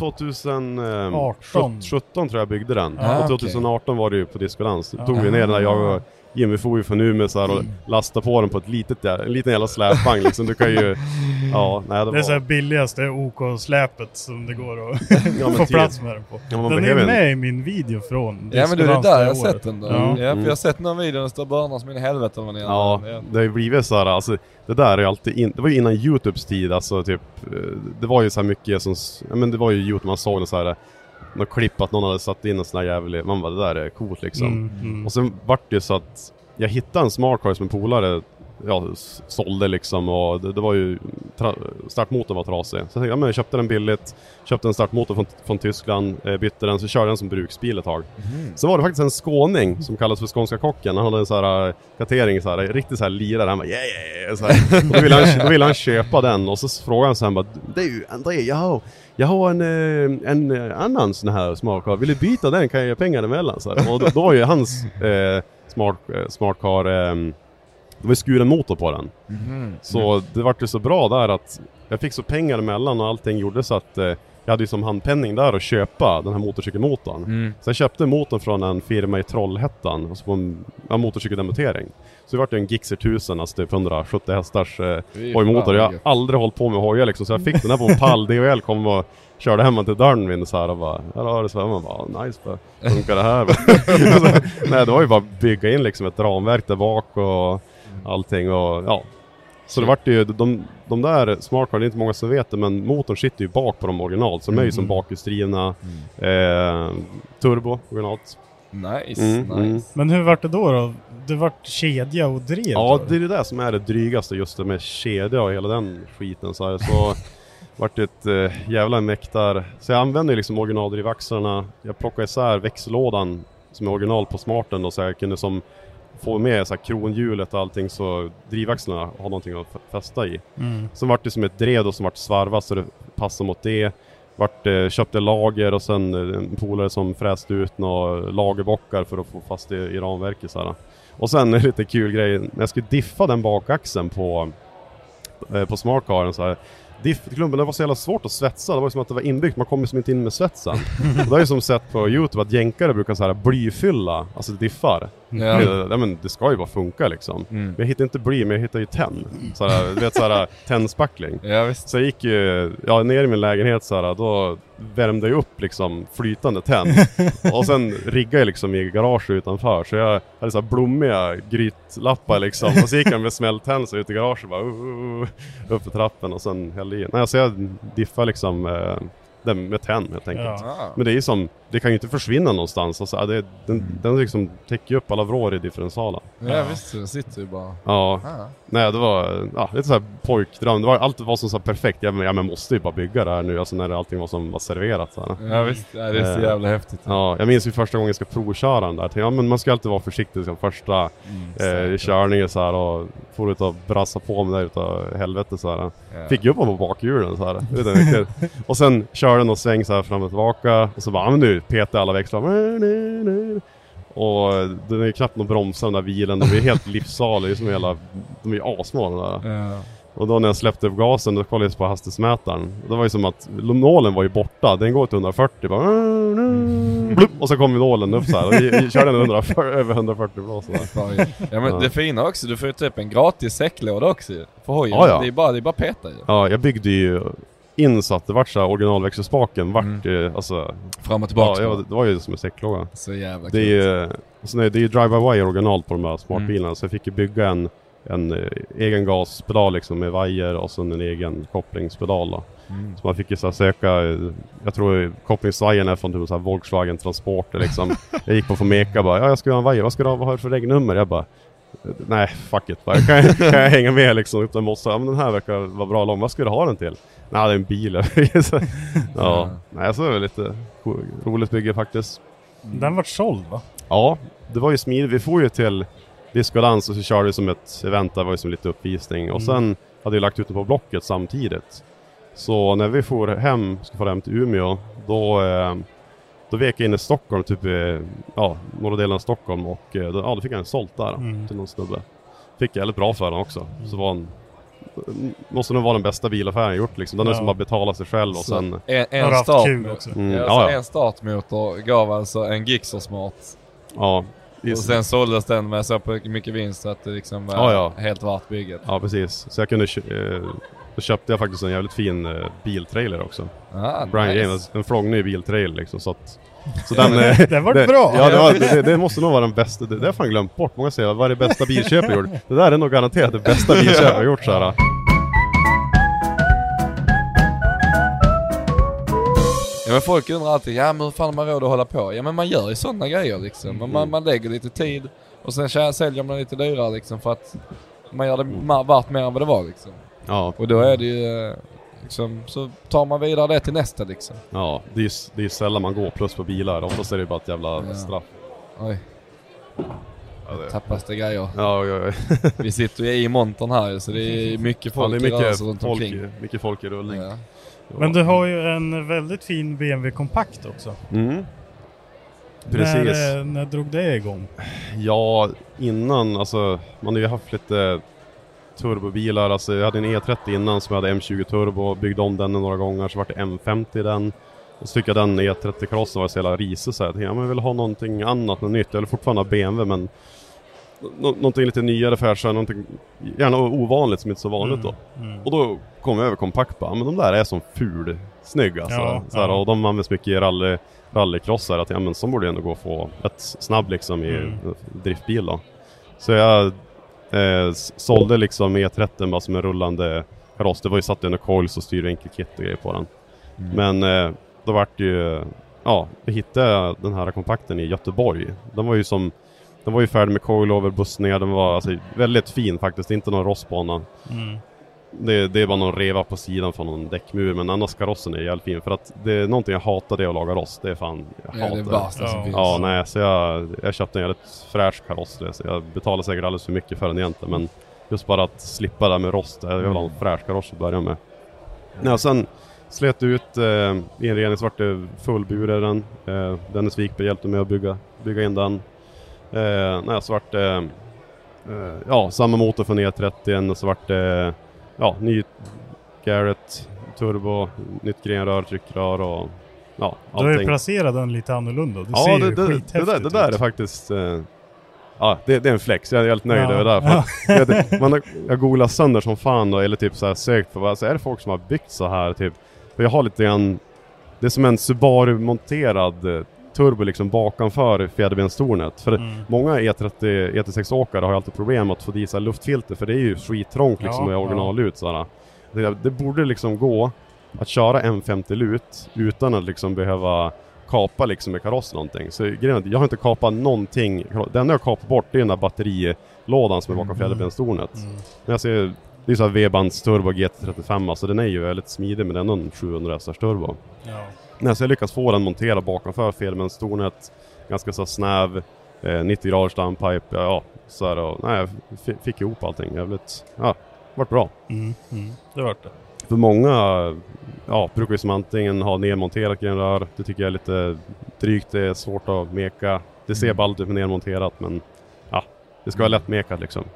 2017 tror jag byggde den. Och 2018 var det ju på diskodans. Då tog vi ner den där, jag och Jimmy får ju från Umeå så här och lasta på den på en liten jävla släpvagn liksom. Du kan ju det är
så här billigaste OK-släpet som det går att få plats med den på. Den är med i min video från
ja, men det är där jag har sett den då.
Ja,
för jag har sett någon video där det står börnar som in i helvete.
Ja, det har ju blivit så här, alltså det där är alltid det var ju innan YouTubes tid, alltså typ det var ju så här mycket som, men det var ju YouTube man såg så här något klipp att någon hade satt in en sån här jävlig, man bara, det där är coolt liksom. Och sen vart det så att jag hittade en smart car som en polare sålde liksom, och det var ju startmotorn var trasig. Så jag tänkte, jag köpte den billigt, köpte en startmotor från Tyskland, bytte den, så körde den som bruksbil ett tag. Så var det faktiskt en skåning som kallas för Skånska kocken. Han hade en så här kartering, så här riktigt så här lirare. Han bara så här. Då ville han köpa den, och så frågade han så här, bara, det är ju André, jag har en annan sån här smart car. Vill du byta den, kan jag ge pengar emellan så här. Och då var ju hans smart car det var skuren motor på den. Så det var ju så bra där att jag fick så pengar emellan och allting gjorde så att jag hade ju som handpenning där att köpa den här motorcykelmotorn. Så jag köpte motorn från en firma i Trollhättan, alltså på en motorcykeldemotering. Så det var en Gixxer 1000, alltså typ 170 hästars hojmotor. Jag har aldrig hållit på med hojar liksom, så jag fick den här på en pall. DHL kom och körde hemma till dörren min så här och bara, här har det svämmat. Bara, nice, bara, funkar det här? Nej, det var ju bara bygga in liksom ett ramverk där bak och allting, och ja. Så det vart ju, de där smart car, det är inte många som vet det, men motorn sitter ju bak på de original, så de är ju som bakhjulsdrivna turbo originalt.
Nice.
Men hur vart det då? Det vart kedja och drev?
Ja, det är det där som är det drygaste, just det med kedja och hela den skiten så här. Så vart det ett jävla mäktar. Så jag använde liksom originaldrivaxlarna. Jag plockade isär växellådan som är original på smarten, och så jag kunde som få med så här kronhjulet och allting, så drivaxlarna har någonting att fästa i. Så vart det som ett drev som vart svarvat så det passade mot det. Köpte lager och sen en polare som fräste ut några lagerbockar för att få fast det i ramverket så här. Och sen en lite kul grej, när jag skulle diffa den bakaxeln på smartcaren så här, diffklumpen, det var så jävla svårt att svetsa. Det var som att det var inbyggt, man kommer som inte in med svetsen. Det har ju som sett på YouTube att jänkare brukar så här blyfylla, alltså diffar. Men det ska ju bara funka liksom. Men jag hittade inte bly, men jag hittade ju tenn. Så här, du vet, så här tennspackling.
Ja, visst.
Så jag gick ju ner i min lägenhet så här, då värmde jag upp liksom flytande tenn. Och sen riggade jag liksom i garage utanför. Så jag hade så här blommiga grytlappar liksom. Och så gick jag med smältenn så ut i garaget bara upp för trappen och sen hällde i. Nej, så jag diffade liksom den med tenn helt enkelt. Ja. Men det är ju som, det kan ju inte försvinna någonstans. Alltså, den liksom täcker upp alla vrår i differentialen.
Ja visst, det sitter ju bara.
Ja. Nej, det var lite så här pojkdröm. Det var allt var som så perfekt. Men måste ju bara bygga det här nu, alltså när allting var som var serverat så här.
Ja visst, det är så jävla häftigt.
Ja, jag minns ju första gången jag ska provköra den där. Ja, men man ska alltid vara försiktig som första körningen så här, och får ut och brassa på mig där utav helvete så här. Fick ju upp på bakhjulen så här. Och sen körde den och sväng så här fram och tillbaka, och så bara, men nu petar alla växlar. Och det är ju knappt någon bromsar, den där bilen. De är helt livsaliga, som hela, de är ju asmå där. Ja. Och då när jag släppte upp gasen, då kollade jag på hastighetsmätaren. Det var ju som att nålen var ju borta. Den går till 140 bara, och så kom ju nålen upp så här. Och vi körde den över 140 blås.
Ja, men det fina också, du får ju typ en gratis säcklåda också för hojen.
Ja.
Det är bara peta ju.
Ja, jag byggde ju insatt, det vart så här originalväxelspaken alltså
fram och tillbaka.
Ja, det var ju som en säcklåda.
Så jävla
det är ju det är ju drive-by-wire original på de här smartbilarna, så jag fick ju bygga en egen gaspedal liksom med vajer och sen en egen kopplingspedal då. Så man fick ju så här söka, jag tror kopplingsvajern är från typ så här Volkswagen Transporter liksom. Jag gick på Fomeka bara, jag ska ha en vajer, vad har du för regnummer? Jag bara, nej, fuck it. Bara, kan jag hänga med liksom? Utan måste, men den här verkar vara bra lång. Vad ska du ha den till? Nej, det är en bil. Ja, nej, så är det lite roligt bygge faktiskt.
Den var såld, va?
Ja, det var ju smidigt. Vi får ju till Disco Dance och så körde vi som ett event. Det var ju som lite uppvisning. Och sen hade vi lagt ut den på Blocket samtidigt. Så när vi ska få hem till Umeå, då vek jag in i Stockholm, typ norra delen av Stockholm, och då fick jag en sålt där till någon snubbe. Fick jag väldigt bra för den också. Så måste nog vara den bästa bilaffären jag gjort liksom. Den är som bara betala sig själv och
så
sen
en startmotor gav alltså en Gixxer Smart. Ja. Och sen såldes den med så mycket vinst så att det liksom var helt värt bygget.
Ja, precis. Så jag kunde då köpte jag faktiskt en jävligt fin biltrailer också. Brian James, en flångny biltrailer liksom, så den
det var bra.
Ja, det måste nog vara den bästa. Det har fan glömt bort. Många säger, vad är det bästa bilköp jag gjort? Det där är nog garanterat det bästa bilköp jag gjort så här.
Ja, men folk undrar alltid, men hur fan har man råd att hålla på? Ja, men man gör ju sådana grejer liksom. Man lägger lite tid och sen säljer man lite dyrare liksom, för att man gör det värt mer än vad det var liksom. Ja. Och då är det ju liksom, så tar man vidare det till nästa liksom.
Ja, det är sällan man går plus på bilar. Oftast är det bara ett jävla straff.
Oj. Tappas det grejer.
Ja.
Vi sitter ju i montern här, så det är mycket folk runt omkring.
Mycket folk i rullning. Ja.
Men du har ju en väldigt fin BMW kompakt också.
Precis.
När drog det igång?
Ja, innan, alltså man har ju haft lite turbobilar, alltså jag hade en E30 innan som jag hade M20 turbo, byggde om den några gånger, så var det M50 den. Och så tycker jag den E30-karossen var så jävla risig, så jag vill ha någonting annat, något nytt. Jag vill fortfarande ha BMW, men någonting lite nyare för någonting gärna ovanligt som inte är så vanligt då. Och då kom jag över kompakt, men de där är som ful snygg alltså. Och de används mycket i rallycrossar, att men så borde jag ändå gå och få ett snabb liksom i driftbil då. Så jag sålde liksom E30 bara som en rullande kaross. Det var ju satt under coils och styrenkelkit och grejer på den. Men då var det ju, jag hittade den här kompakten i Göteborg. Den var ju färdig med coilover, bussningar. Den var alltså väldigt fin faktiskt, inte någon rostbana. Det är bara någon reva på sidan från någon däckmur, men annars karossen är jävligt fin. För att det är någonting jag hatar, det att laga rost. Det är fan, jag hatar
det. Det värsta som finns.
Ja, nej, så jag köpte en jävligt fräsch kaross. Så jag betalar säkert alldeles för mycket för den egentligen, men just bara att slippa det med rost, jag vill ha en fräsch kaross att börja med. Ja, sen slet ut i en rening, svart fullburaren. Dennis Wikberg hjälpte mig att bygga in den. Svart samma motor från E30, svart ny Garrett turbo, nytt grenrör, tryckrör och allting.
Du har ju placerat den lite annorlunda. Det ser ju skithäftigt ut.
Det där är faktiskt det är en flex. Jag är helt nöjd över det där. Jag googlar sönder som fan då, eller typ så här sökt på är det folk som har byggt så här typ. För jag har lite grann, det är som en Subaru monterad turbo liksom bakanför fjäderbensstornet. För många E36-åkare har ju alltid problem att få i sig luftfilter, för det är ju skittrångt liksom med originalut sådär. Det borde liksom gå att köra M50 lut utan att liksom behöva kapa liksom med kaross någonting. Så grejen är, jag har inte kapat någonting. Det enda jag kapat bort är den där batterilådan som är bakom fjäderbensstornet. Men jag ser, det är så här V-bands turbo GT35, alltså den är ju väldigt smidig med den en 700 hästars turbo. Så jag lyckas få den monterad bakom fjäderbensstornet, ganska så snäv, 90 graders downpipe, så här, och nej, jag fick ihop allting jävligt, vart bra.
Det vart det.
För många brukar ju som antingen ha nedmonterat grenrör. Det tycker jag är lite drygt, det är svårt att meka. Det ser ballt ut med nedmonterat, men det ska vara lätt mekat liksom.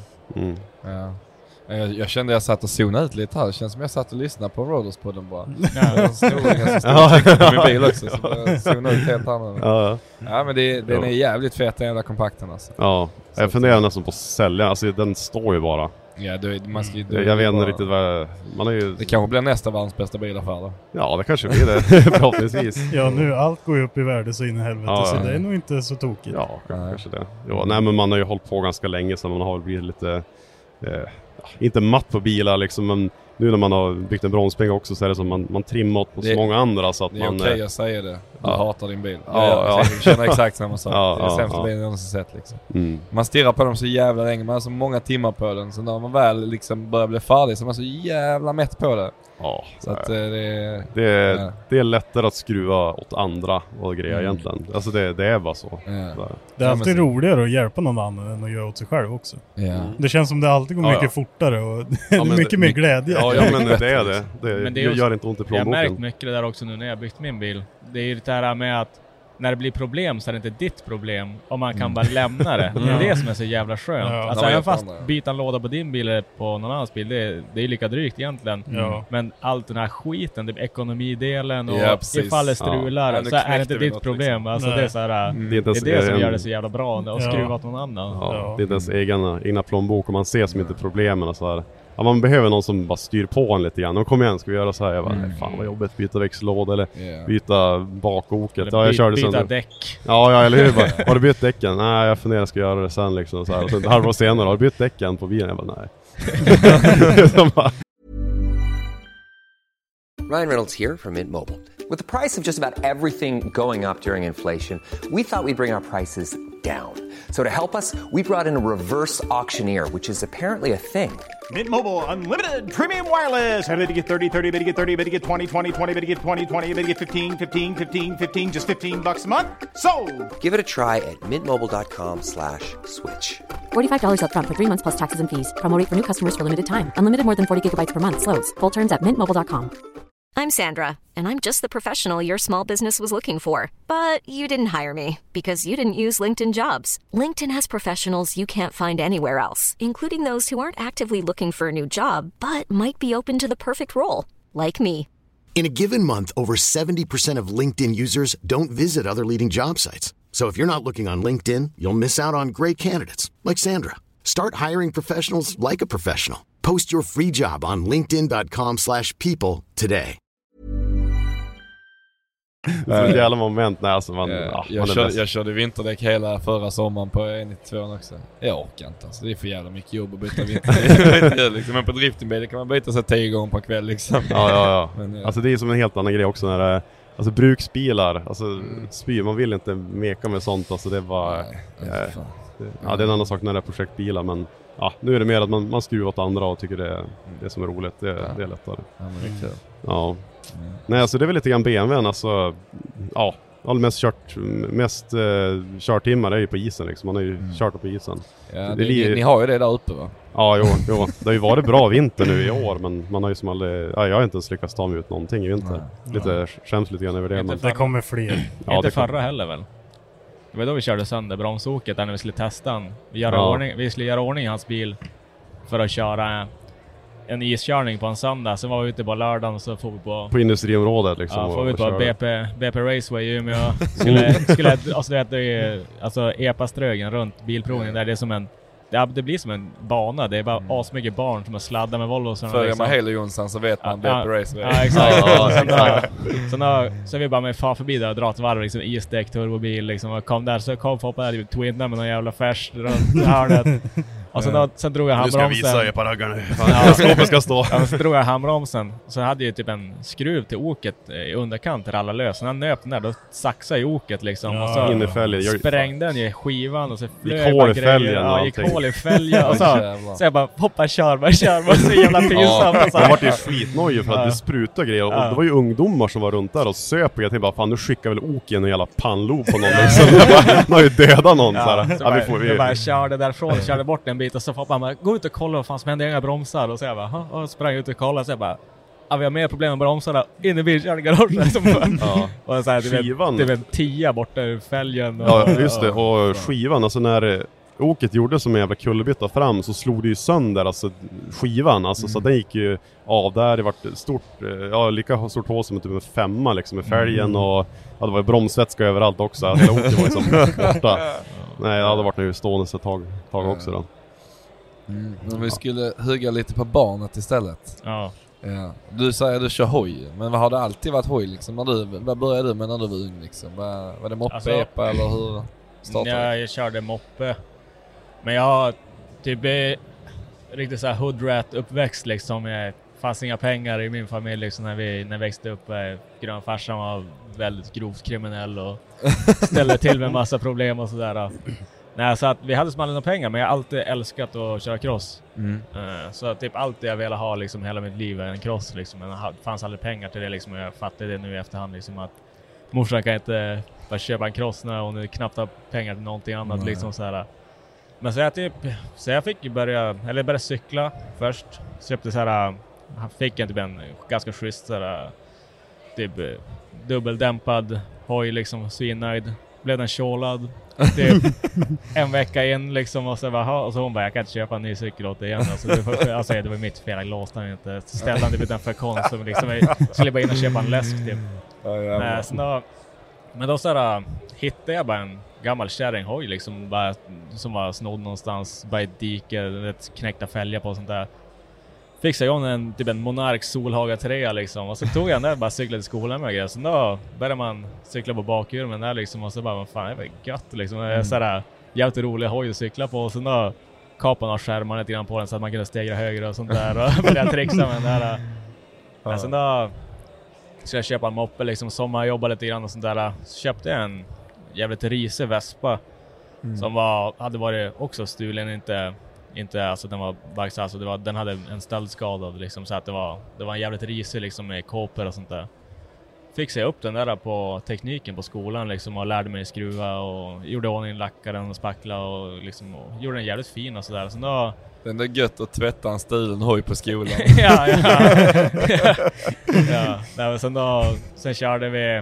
Ja. Jag kände jag satt och zonade ut lite här. Det känns som jag satt och lyssnade på Roaders-podden bara. Jag stod på min bil också, så jag zonade ut helt annorlunda. Ja, men den är jävligt fet, den jävla kompakten alltså.
Ja, jag funderar nästan på att sälja. Alltså den står ju bara.
Ja,
jag vet inte riktigt vad man är ju...
Det kanske blir nästa världens bästa bilaffär då.
Ja, det kanske blir det, förhoppningsvis.
Ja, nu allt går ju upp i värde så in i helvete, så det är nog inte så tokigt.
Ja, kanske det. Ja, nej, men man har ju hållit på ganska länge, så man har blivit lite... inte matt på bilar liksom, men nu när man har byggt en bromsspring också så är det som man trimmat på så många andra så att
det är
man...
okej att säga det. Du hatar din bil. Jag känner exakt samma sak. Det är sämsta bilen jag någonsin sett liksom. Man stirrar på dem så jävla länge, man har så många timmar på den, så när man väl liksom börjar bli färdig så är man så jävla mätt på det. Så att det är lättare att skruva åt andra och grejer egentligen. Alltså det är bara så.
Det är alltid roligare att hjälpa någon annan än att göra åt sig själv också. Det känns som det alltid går mycket fortare och mycket mer glädje.
Ja, men det är det. Det gör inte ont i plånboken.
Jag har märkt mycket det där också nu när jag byggt min bil. Det är ju det här med att när det blir problem så är det inte ditt problem om man kan bara lämna det. Det är det som är så jävla skönt. Alltså även fast byta en låda på din bil eller på någon annans bil, det är lika drygt egentligen. Men allt den här skiten, det är ekonomidelen och ifall det strular så är det inte ditt problem. Liksom. Alltså det är så här, det är det som gör det så jävla bra och skruva åt någon annan.
Det är dess egna plånbok och man ser som inte problemen och så här. Ja, man behöver någon som bara styr på en lite grann. De kommer igen, ska vi göra så här? Jag bara, fan vad jobbigt, byta växellåd eller byta bakoket.
Eller byta däck.
Ja, eller hur? Bara, har du bytt däcken? Nej, jag funderar, ska göra det sen liksom. Så här. Och sen halvår senare, har du bytt däcken på bilen? Jag bara, nej.
Ryan Reynolds here from Mint Mobile. With the price of just about everything going up during inflation, we thought we'd bring our prices down. So to help us, we brought in a reverse auctioneer, which is apparently a thing.
Mint Mobile Unlimited Premium Wireless. How to get 30, 30, bit to get 30, bit to get 20, 20, 20, bit to get 20, 20, bit to get 15, 15, 15, 15, just $15 a month? Sold!
Give it a try at mintmobile.com/switch.
$45 up front for 3 months plus taxes and fees. Promo rate for new customers for limited time. Unlimited more than 40 gigabytes per month. Slows full terms at mintmobile.com.
I'm Sandra, and I'm just the professional your small business was looking for. But you didn't hire me because you didn't use LinkedIn Jobs. LinkedIn has professionals you can't find anywhere else, including those who aren't actively looking for a new job, but might be open to the perfect role, like me.
In a given month, over 70% of LinkedIn users don't visit other leading job sites. So if you're not looking on LinkedIn, you'll miss out on great candidates, like Sandra. Start hiring professionals like a professional. Post your free job on linkedin.com/people today.
Det är ett jävla moment när alltså
jag körde vinterdäck hela förra sommaren på 192 också. Jag orkar inte alltså. Det är för jävla mycket jobb att byta vinterdäck liksom. Men på driftingbil kan man byta sig 10 gånger per kväll liksom.
Ja. Men, alltså det är som en helt annan grej också när det är, alltså bruksbilar, alltså man vill inte meka med sånt, alltså det var det är en annan sak när det är projektbilar, men nu är det mer att man skruvar åt andra och tycker det som är roligt, det är lättare. Nej, alltså det är väl lite grann BMW:n, alltså mest körtimmar är ju på isen liksom. Man har ju kört på isen.
Ja, ni har ju det där uppe va?
Ja, jo. Det har ju varit bra vinter nu i år, men man har ju som aldrig... jag har inte ens lyckats ta mig ut någonting i vinter. Lite skäms lite grann över det.
Men det kommer fler.
Inte förra heller väl? Det var då vi körde sönder bromsoket, där när vi skulle testa den. Vi skulle göra ordning i hans bil för att köra en iskörning på en söndag. Sen var vi ute på lördagen, så får vi på
industriområdet liksom.
Ja, får vi på BP Raceway i Umeå. Alltså Epaströgen runt bilprovningen där, det är som en... Det blir som en bana. Det är bara asmycket barn som har sladdar med Volvo.
Följer man Halo Jonsson så vet man BP Raceway.
Ja, exakt. Så vi bara med far förbi där och dra ett varv liksom, isdäck, turbobil liksom, och kom där, så kom folk där Twinna med någon jävla färs runt hörnet. Och sen drog jag handbromsen.
Nu ska jag visa er på raggarna. Skåpet ska stå.
Ja, så drog jag handbromsen. Så hade jag typ en skruv till oket i underkant till alla lös. Så när jag nöp den där, då saxade jag oket liksom. Och så
in i fälgen.
sprängde den i skivan och så
flög bara grejer.
Ja, gick hål i fälgen. Och så jag bara, hoppa, kör bara. Så jävla pinsamt.
Det var ju skitnojigt för att det sprutade grejer. Och det var ju ungdomar som var runt där och söp. Och jag tänkte bara, fan nu skickar väl oken en jävla pannloob på någon liksom. Man har ju dödat någon.
Jag bara körde därifrån, körde bort en bit. Och så får man bara, gå ut och kolla vad fan som hände, inga bromsar. Och så jag bara, och sprang ut och kollade. Så jag bara, vi har mer problem med bromsarna. In i bilkörgaraget. Och så här, det var en 10 borta ur fälgen. Och,
ja, just det. Och skivan, alltså när oket gjorde som en jävla kullerbytta fram så slog det ju sönder alltså skivan. Alltså, så den gick ju av där. Det var stort, lika stort hål som typ en 5 liksom med fälgen. Och det var ju bromsvätska överallt också. Hela oket var liksom borta. Nej, det hade varit nu stående ett tag också då.
Men vi skulle hugga lite på barnet istället.
Ja.
Du säger att du kör hoj, men vad har det alltid varit hoj liksom? Vad började du med när du var ung liksom? Var det moppe, alltså, epa eller hur startade du?
Jag körde moppe. Men jag har typ riktigt så här hoodrat uppväxt liksom. Det fanns inga pengar i min familj liksom när vi växte upp. Grönfarsan var väldigt grovt kriminell och ställde till med massa problem och sådär. Nej, så att vi hade som aldrig några pengar, men jag har alltid älskat att köra cross. Så typ alltid jag ville ha liksom hela mitt liv en cross liksom. Men det fanns aldrig pengar till det liksom, och jag fattade det nu i efterhand liksom att morsan kan inte bara köpa en cross när hon knappt har pengar till någonting annat liksom sådär. Men så jag fick börja cykla först. Köpte såhär, fick jag typ en ganska schysst såhär typ dubbeldämpad hoj liksom, svinnöjd. Blev den kjolad typ en vecka in liksom, och så hon bara, jag kan inte köpa en ny cykel åt dig igen. Alltså det var mitt fel, jag låste den inte. Ställde den typ utanför Konsum liksom, jag skulle bara in och köpa en läsk typ. Men då såhär hittade jag bara en gammal kärringhoj liksom, bara, som var snodd någonstans, bara ett dike, ett knäckta fälgar på och sånt där. Fixade jag typ en Monark Solhaga 3 liksom, och så tog jag den där och bara cyklade till skolan med grejer. Så då började man cykla på bakhjulen där liksom, och så bara, fan det var gött liksom. Det är sådär jävligt rolig hoj att cykla på, och så då kapade man skärmarna lite grann på den så att man kunde stegra högre och sånt där och började trixa med den där. Men sen då ska jag köpa en moppe liksom, sommarjobba lite grann och sånt där. Så köpte jag en jävligt risig Vespa som hade varit också stulen, inte alltså den var bax, alltså den hade en stöldskada liksom, så att det var en jävligt risig liksom med kåpor och sånt där. Fixade jag upp den där på tekniken på skolan liksom, och lärde mig skruva och gjorde ordning lackaren och spackla och liksom, och gjorde den jävligt fin och sådär. Så då
den är gött att tvätta en stulen hoj på skolan.
ja. Nej, men sen körde vi.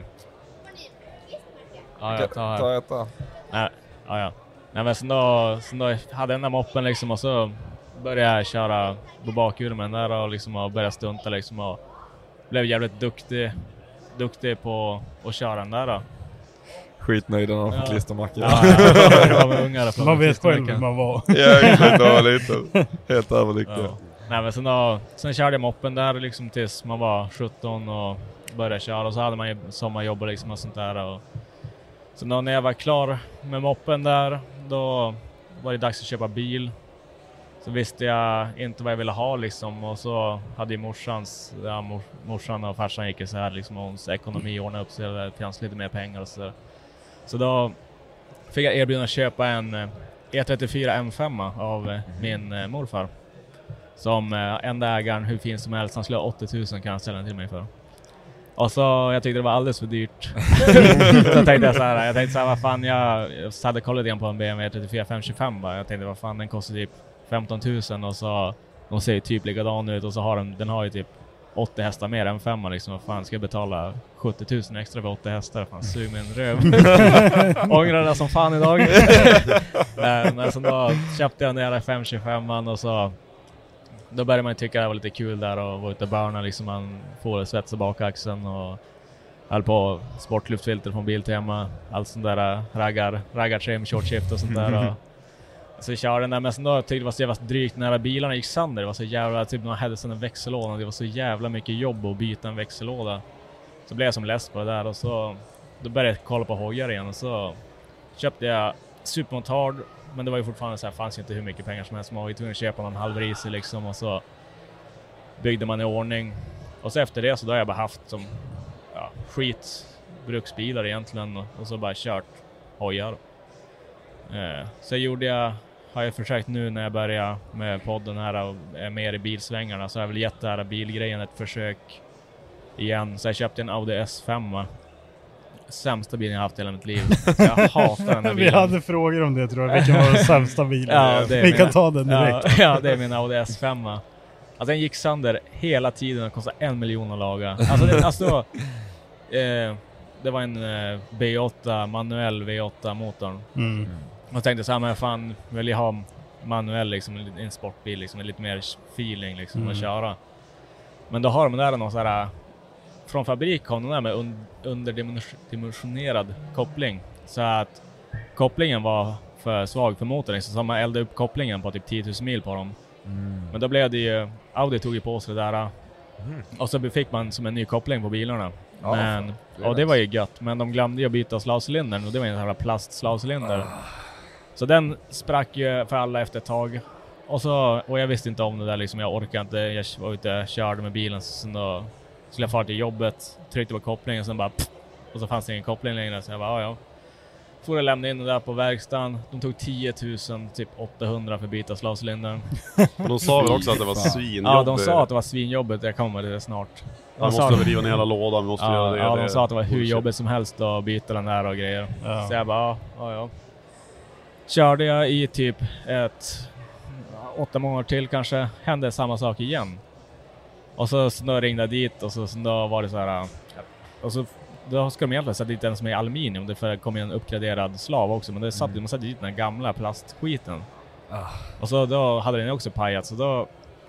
Ja, jag tar. Nej, Nej, men sen då hade den där moppen liksom, och så började jag köra på bakhjulen med den där och liksom, och började stunta liksom, och blev jävligt duktig på att köra den där då.
Skitnöjd när man får klistermackor.
Man vet själv hur man var.
Helt överlycklig.
Ja. Nej, men sen körde jag moppen där liksom tills man var 17 och började köra, och så hade man ju sommarjobb liksom och sånt där. Och så när jag var klar med moppen där, då var det dags att köpa bil. Så visste jag inte vad jag ville ha liksom, och så hade ju morsan och farsan gick så här liksom, och hans ekonomi ordnade upp sig, det fanns lite mer pengar och så. Så då fick jag erbjuda att köpa en E34 M5 av min morfar. Som enda ägaren, hur fin som helst, han skulle ha 80 000 kan han ställa den till mig för. Och så jag tyckte det var alldeles för dyrt. Så tänkte jag tänkte vad fan, jag hade kollat igen på en BMW 34 525 bara. Jag tänkte vad fan, den kostar typ 15 000 och så de ser ju typ likadan ut, och så har den har ju typ 80 hästar mer än 5 liksom. Vad fan, ska jag betala 70 000 extra för 80 hästar? Fan, sug min röv. Ångrar det som fan idag. Men så då köpte jag den där 525 och så då började man tycka det var lite kul där och vara ute och börna liksom. Man får svetsa bakaxeln och höll på sportluftfilter från Biltema, allt sånt där raggartrim, short shift och sånt där. Och så körde den där, men sen då tyckte det var så jävla drygt när bilarna gick sönder. Det var så jävla, typ när man hade en växellåda, det var så jävla mycket jobb att byta en växellåda. Så blev jag som less på det där, och så då började jag kolla på hojar igen, och så köpte jag supermotard, men det var ju fortfarande så här, fanns ju inte hur mycket pengar som helst. Man var ju tvungen att köpa någon halvris liksom, och så byggde man i ordning. Och så efter det så då har jag bara haft som bruksbilar egentligen, och så bara kört hojar. Så har jag försökt nu när jag börjar med podden här och är mer i bilsvängarna, så har jag väl gett det här bilgrejen ett försök igen. Så jag köpte en Audi S5. Sämsta bilen jag haft i hela mitt liv. Jag hatar den här bilen.
Vi hade frågor om det, tror jag. Vilken var den sämsta bilen?
Ja,
vi kan ta den direkt.
Ja, det är min Audi S5. Alltså den gick sönder hela tiden och kostade 1 miljon att laga. Det var en B8, manuell V8-motorn. Och tänkte så här, men fan, vill jag ha manuell liksom, en sportbil liksom, lite mer feeling liksom att köra. Men då har de där någon så här, från fabrik kom den där med underdimensionerad koppling, så att kopplingen var för svag för motorn, så man eldade upp kopplingen på typ 10 000 mil på dem. Men då blev det ju, Audi tog ju på sig det där, och så fick man som en ny koppling på bilarna. Men, och det var ju gött, men de glömde ju att byta slavcylindern, och det var en sån här plastslavcylinder. Så den sprack ju för alla efter ett tag. Och jag visste inte om det där liksom, jag orkade inte. Jag var ute och körde med bilen, så då skulle jag fara till jobbet, tryckte på kopplingen och sen bara och så fanns det ingen koppling längre, så jag bara ja. Får jag lämna in det där på verkstaden. De tog 10 000, typ 800 för byta slavcylindern.
De sa väl också att det var svinjobbigt.
Ja, de sa att det var svinjobbigt. Jag kommer det snart.
Man måste riva ner hela lådan, måste göra det.
Ja, de sa att det var hur jobbigt som helst att byta den där och grejer. Så jag bara, ja. Körde jag i typ 8 månader till kanske. Hände samma sak igen. Och så ringde jag dit, och så då var det så här. Och så då ska de egentligen sätta dit den som är aluminium. Det för kom en uppgraderad slav också. Men det man satte dit den här gamla plastskiten. Och så då hade den också pajat. Så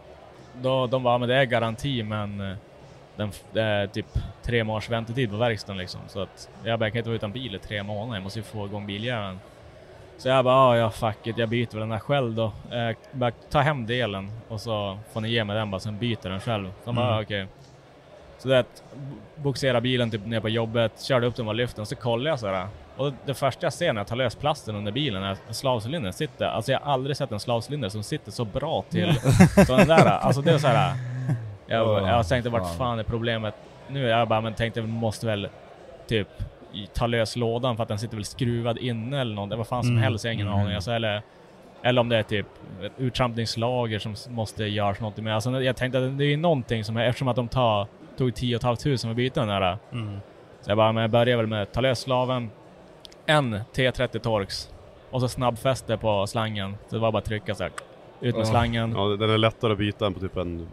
då de var med det är garanti, men det är typ 3 månaders väntetid på verkstaden liksom. Så att jag kan inte vara utan bil i 3 månader. Jag måste ju få igång biljäveln. Så jag bara, fuck it, jag byter väl den här själv då. Bara ta hem delen och så får ni ge mig den bara, sen byter den själv. Så bara, okej. Så det boxera bilen typ ner på jobbet, körde upp den och lyften, och så kollade jag så här. Och det första jag ser när jag tar lös plasten under bilen är att slavcylindern sitter. Alltså jag har aldrig sett en slavcylinder som sitter så bra till så den där. Alltså det är så här. Jag tänkte, vart fan är problemet? Nu är jag bara, men tänkte vi måste väl typ ta lös lådan för att den sitter väl skruvad inne eller något. Det var fan som helst, jag har ingen aning. Alltså, eller om det är typ ett uttrampningslager som måste göras något med. Alltså jag tänkte att det är någonting som eftersom att de tog 10 500 för att byta den där. Så jag bara, men jag började väl med att ta lös slaven, en T30 Torx och så snabbfäste på slangen. Så det var bara att trycka så här ut med slangen. Ja,
den är lättare att byta än på typ en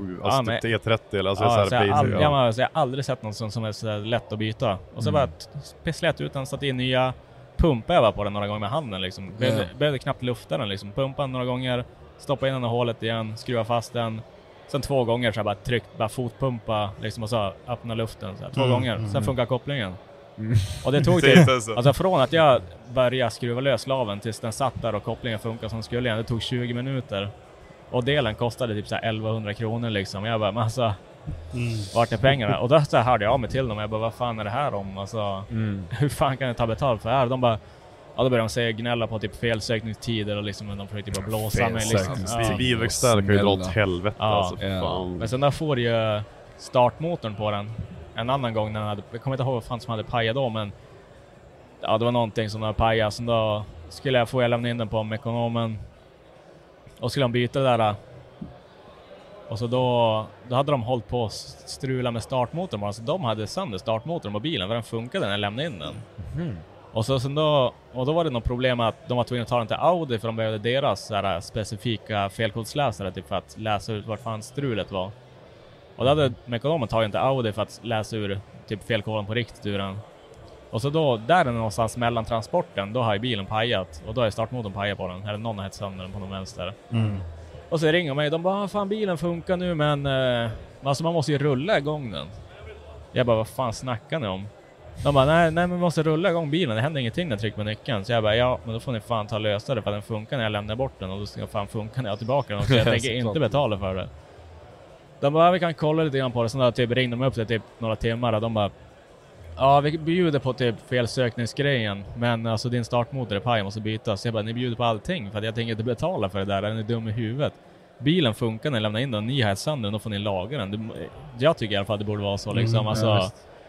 T30 eller alltså så här
jag har aldrig sett någon som är så lätt att byta. Och så bara slätt ut den, satt in nya, pumpade jag på den några gånger med handen liksom. Behövde knappt lufta den liksom. Pumpa den några gånger, stoppa in den i hålet igen, skruva fast den. Sen 2 gånger så jag bara tryckt, bara fotpumpa liksom, och så öppna luften så här, 2 gånger. Sen funkar kopplingen. Och det tog det, alltså från att jag började skruva lös laven tills den satt där och kopplingen funkar som skulle igen. Det tog 20 minuter. Och delen kostade typ så här 1100 kronor liksom. Jag bara, men alltså vart är pengarna? Och då så hörde jag av mig till dem. Jag bara, vad fan är det här om? Alltså, hur fan kan jag ta betalt för det här? De bara, ja, då började de säga gnälla på typ felsökningstider och liksom, de försökte bara blåsa mig liksom.
Bilverkstäder kan ju dra åt helvete alltså, fan.
Men sen där får ju startmotorn på den en annan gång när den hade, jag kommer inte ihåg vad fan som hade pajat då, men ja, det var någonting som hade pajat. Så då skulle jag lämna in den på Mekonomen och skulle de byta det där. Och så då hade de hållit på att strula med startmotorn bara. Så de hade sönder startmotorn på bilen, för den funkade när jag lämnade in den. Och då var det något problem att de var tvungna att ta den till Audi, för de behövde deras såhär specifika felkodsläsare typ, för att läsa ut vart fan strulet var. Och då hade Mekonomen tagit till Audi för att läsa ur typ felkoden på riktsturen. Och så då, där är någonstans mellan transporten, då har ju bilen pajat. Och då är startmotorn pajat på den. Eller någon har hett sönder den på någon vänster. Och så ringer mig, de bara, fan bilen funkar nu, men alltså man måste ju rulla igång den. Jag bara, vad fan snackar ni om? De bara, nej men vi måste rulla igång bilen, det händer ingenting när jag trycker på nyckeln. Så jag bara, ja men då får ni fan ta lösa det, för att den funkar när jag lämnar bort den. Och då ska jag fan funka när jag tillbaka den. Så jag tänker inte betala för det. De bara, vi kan kolla lite grann på det. Så då typ ringde de upp det typ några timmar och de bara, Ja, vi bjuder på typ felsökningsgrejen, men alltså din startmotor är paj, måste bytas. Så jag bara, ni bjuder på allting för att jag tänker inte betala för det där, den är dum i huvudet. Bilen funkar när ni lämnar in den, ni har sönder den, då får ni laga den. Jag tycker i alla fall att det borde vara så liksom. Alltså,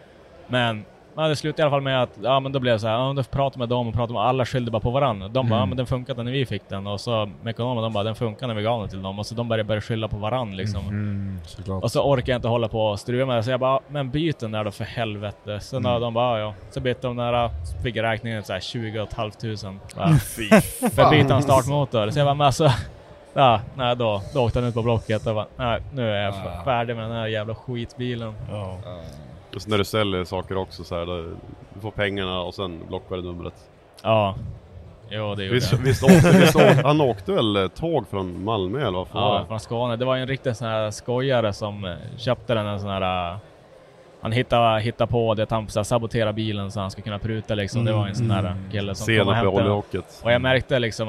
men det slutade i alla fall med att men då blev det så här, då pratade med dem och pratade med alla, skyllde bara på varandra. De bara, men den funkade när vi fick den. Och så med ekonomen, de bara, den funkar när vi gav den till dem. Och så de började skylla på varandra liksom. Och så orkar jag inte hålla på och strula med det. Så jag bara, men byt den där då för helvete. Så de bara, ja. Så bytte de där, fick räkningen så här 20 500. För byta en startmotor. Så jag bara, men alltså... Ja, nej, då åkte han ut på blocket och bara, nej, nu är jag färdig med den här jävla skitbilen. Ja.
Just när du säljer saker också så här, du får pengarna och sen blockar du numret.
Ja. Jo, det gjorde
visst han åkte väl tåg från Malmö eller vad?
Ja, från Skåne. Det var ju en riktig sån här skojare som köpte den, en sån här... Han hittade på det att han saboterade bilen så han skulle kunna pruta liksom. Det var en sån där kille som kom och hämtade. Och jag märkte liksom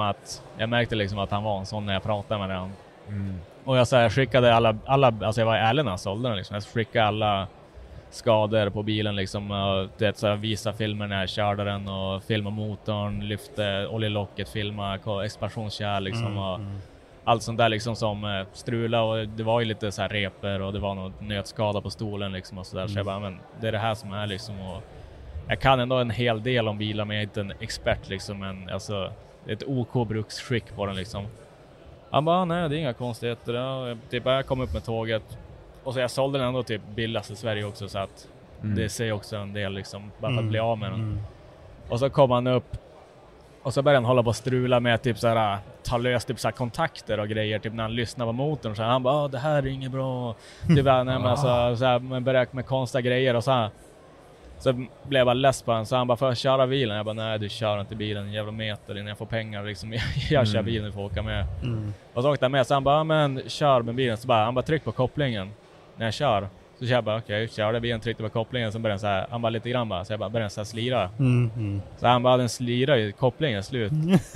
att han var en sån när jag pratade med honom. Och jag skickade alla alltså jag var ärlig när jag sålde den liksom. Jag skickade alla skador på bilen liksom, och det så visa filmer när jag körde den och filma motorn, lyfte oljelocket, filma expansionskärl liksom och allt sånt där liksom som strula, och det var ju lite så här reper och det var något nötskada på stolen liksom och så där. Så jag bara, men det är det här som är liksom, och jag kan ändå en hel del om bilar, men jag är inte en expert liksom, men alltså det är ett OK bruksskick på den liksom. Han bara, nej det är inga konstigheter. Jag kom upp med tåget och så jag sålde den ändå typ billigast i Sverige också, så att det säger också en del liksom, bara för att bli av med den. Och så kom han upp och så började han hålla på att strula med typ så här, ta lös typ så här kontakter och grejer typ när han lyssnar på motorn, så han bara, det här är inget bra. Det var nej, men alltså så här, man började med konstiga grejer och så här. Så blev jag bara less på han, så han bara, får jag köra bilen? Jag bara, nej du kör inte bilen, en jävla meter innan jag får pengar liksom. Jag kör bilen, du får åka med. Och så åkte han med, så han bara, men kör med bilen. Så bara, han bara, tryck på kopplingen när jag kör. Så jag bara, okej, körde bilen, tryckte på kopplingen, så började han så här, han bara lite grann bara, så jag bara började så här slira. Så han bara, den slirar i kopplingen slut.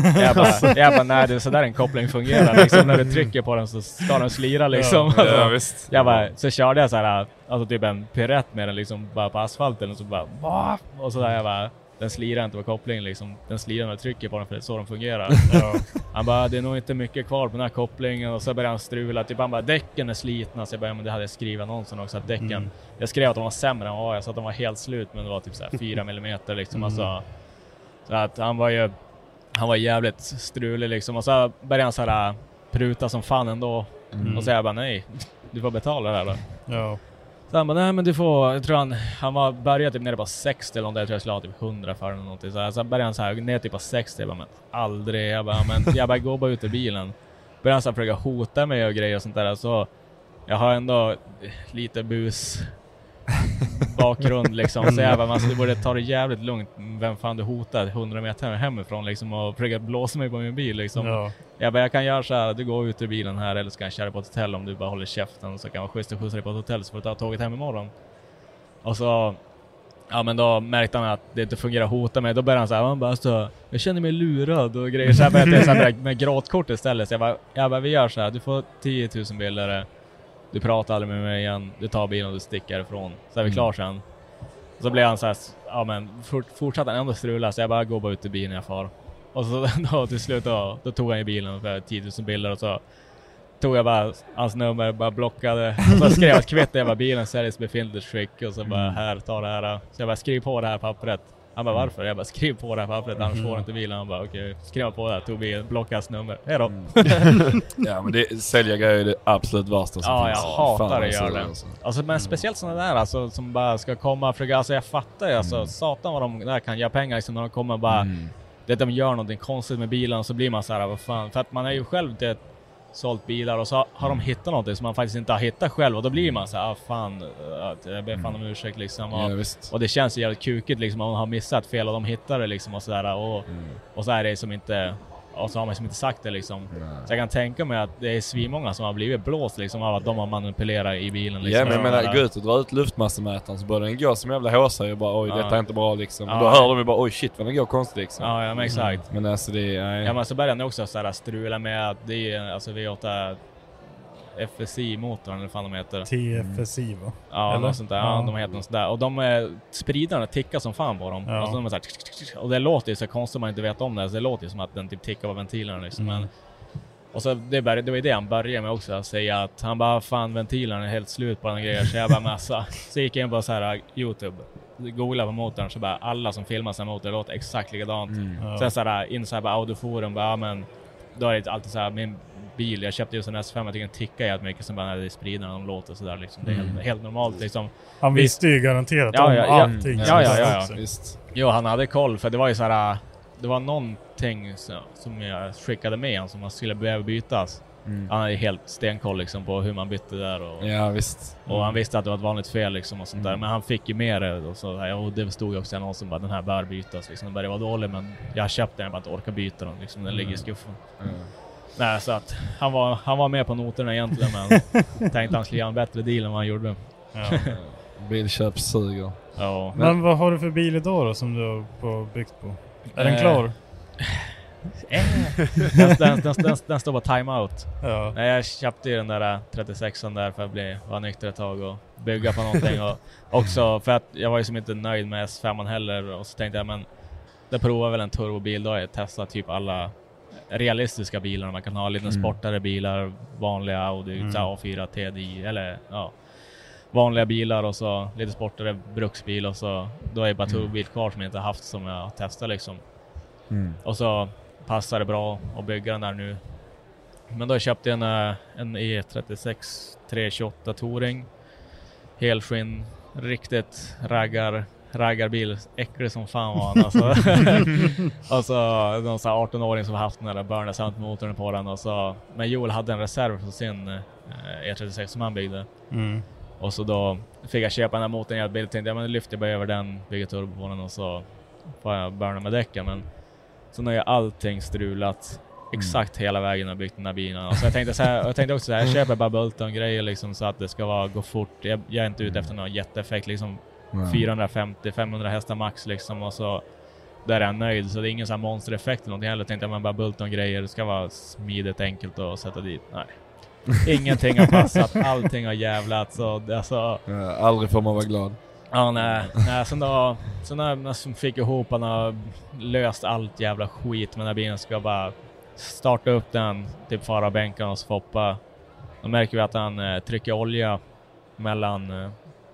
jag bara, nej det är så där en koppling fungerar liksom, när du trycker på den så ska den slira liksom.
Ja, visst.
Jag bara, så körde jag så här, alltså typ en pirett med den liksom bara på asfalten och så bara, och så där jag bara, den slirar inte på kopplingen liksom, den slirar när du trycker på den, för det är så den fungerar. Han bara, det är nog inte mycket kvar på den här kopplingen, och så började han strula, typ han bara, däcken är slitna. Så jag bara, men det hade jag skrivit annonsen också, att däcken, jag skrev att de var sämre än vad jag sa, att de var helt slut, men det var typ så här 4 millimeter liksom, alltså, så att han var jävligt strulig liksom, och så började han så här pruta som fan ändå, och så jag bara, nej, du får betala det här då. Ja. Så han bara, nej men du får, jag tror han var började typ nere på 60 eller något, jag tror jag skulle ha typ 100 för eller någonting. Så började han så här ner typ på 60, jag bara, men aldrig. Jag bara gå bara ut ur bilen. Började han så här försöka hota mig och grejer och sånt där, så jag har ändå lite bus bakgrund liksom, så jag bara, du borde ta det jävligt lugnt, vem fan du hotar 100 meter hemifrån liksom, och försöka blåsa mig på min bil liksom. Jag bara, jag kan göra så här, du går ut ur bilen här, eller ska jag köra på ett hotell om du bara håller käften, så kan man skjuta dig på ett hotell, så får du ta tåget hem imorgon. Och så men då märkte han att det inte fungerar att hota mig. Då började han så här, han bara, så jag känner mig lurad och grejer. Så jag började så här med gråtkort istället. Så jag bara, vi gör så här, du får 10 000 bilder. Du pratar aldrig med mig igen. Du tar bilen och du sticker ifrån. Så är vi klar sen. Och så blev han så här, fortsatte han ändå strula. Så jag bara, går bara ut i bilen jag far. Och så då till slut då tog han i bilen för 10 000 bilder. Och så tog jag bara hans nummer, bara blockade. Och så skrev jag ett kvitto, jag bara, bilen säljs befintligt skick. Och så bara, här, ta det här. Så jag bara, skriv på det här pappret. Han bara, varför? Jag bara, skriv på det här pappret, annars får inte bilen. Han bara, okej, skriv på det här, tog bilen, blockas nummer. Hej då.
Ja, men det sälja grejer är det absolut värsta som finns.
Jag hatar det, gör det. Alltså, men speciellt sådana där, alltså, som bara ska komma, för alltså jag fattar ju, alltså, satan vad de där kan göra pengar, liksom, när de kommer bara, det de gör någonting konstigt med bilen, så blir man så här, vad fan, för att man är ju själv det sålt bilar, och så har de hittat någonting som man faktiskt inte har hittat själv, och då blir man så här, fan, jag ber fan om ursäkt liksom, och det känns ju jävligt kukigt liksom, om man har missat fel och de hittar det liksom, och sådär, och så är det som inte, och så har man som inte sagt det liksom. Så jag kan tänka mig att det är svinmånga som har blivit blåst liksom, av att de har manipulerat i bilen liksom.
Ja, men jag menar, gå ut och dra ut luftmassemätaren, så börjar den gå som jävla håsar och bara, oj, detta är inte bra liksom. Och då hör de ju bara, oj shit vad den går konstigt liksom.
Ja, men exakt.
Men alltså det är...
Ja, men så börjar den också så här strula med att det är, alltså V8, TFSI-motorn eller vad fan de heter.
TFSI va?
Ja, något sånt där. Ja, de heter något sånt där. Och spridarna tickar som fan på dem. Alltså de är så här, och det låter ju så konstigt man inte vet om det. Så det låter ju som att den typ tickar på ventilerna liksom. Men, och så det var ju det han började med också, att säga att han bara, fan ventilerna är helt slut på den grejer. Så jag bara massa. Så gick jag in på så här YouTube, googla på motorn, så bara alla som filmar sin motor låter exakt likadant. Sen så här in så här på Audioforum, bara, men då är det alltid så här, min bil, jag köpte just en S5, jag tycker den tickar jävligt mycket, som bara när det sprider de låter så där liksom. Det är helt normalt liksom.
Han visste ju garanterat om allting.
Ja. Visst. Jo, han hade koll, för det var ju så här, det var någonting som jag skickade med han som man skulle behöva bytas. Han hade helt stenkoll liksom på hur man bytte där och,
visst.
Och han visste att det var ett vanligt fel liksom och sånt där, men han fick ju med det och så, och det stod ju också någon som bara, den här bör bytas liksom. Den var dålig, men jag köpte den, jag bara inte orkar byta den liksom, den ligger i skuffen. Nej, så att han var med på noterna egentligen, men tänkte han skulle göra en bättre deal än vad han gjorde.
Bilköpssuger.
Ja.
Men vad har du för bil idag då som du har byggt på? Är den klar?
Den står på timeout.
Ja.
Jag köpte ju den där 36an där för att vara nykter ett tag och bygga på någonting. Och också för att jag var ju som inte nöjd med S5 heller. Och så tänkte jag, men det provar väl en turbobil då. Jag testar typ alla realistiska bilar man kan ha. Lite sportare bilar, vanliga Audi, A4 TDI eller vanliga bilar och så lite sportare bruksbil, och så då är det bara turbobil kvar som jag inte haft, som jag testar liksom. Och så passar det bra att bygga den där nu. Men då köpte jag en E36 328 Touring, helskinn, riktigt raggarbil, äcklig som fan var han alltså. Och så någon sån här 18-åring som har haft den där Burner Sound-motorn på den, och så, men Joel hade en reserv för sin E36 som han byggde. Och så då fick jag köpa den här motorn i bil, tänkte jag, men lyfter jag bara över den, bygger turbo på den och så får jag burna med däcken. Men så nu har allting strulat exakt hela vägen och byggt den här bilen. Och så jag tänkte också så här, jag köper bara Bulton-grejer liksom, så att det ska gå fort. Jag är inte ute efter någon jätteeffekt liksom, 450-500 hästar max liksom, och så där är jag nöjd. Så det är ingen sån här monstereffekt eller någonting heller. Jag tänkte att man bara Bulton-grejer, det ska vara smidigt, enkelt att sätta dit. Nej. Ingenting har passat, allting har jävlat, så alltså,
aldrig får man vara glad.
Ja, nej, så när jag fick ihop, han har löst allt jävla skit med den här bilen, ska bara starta upp den, typ fara bänken och Foppa. Då märker vi att han trycker olja mellan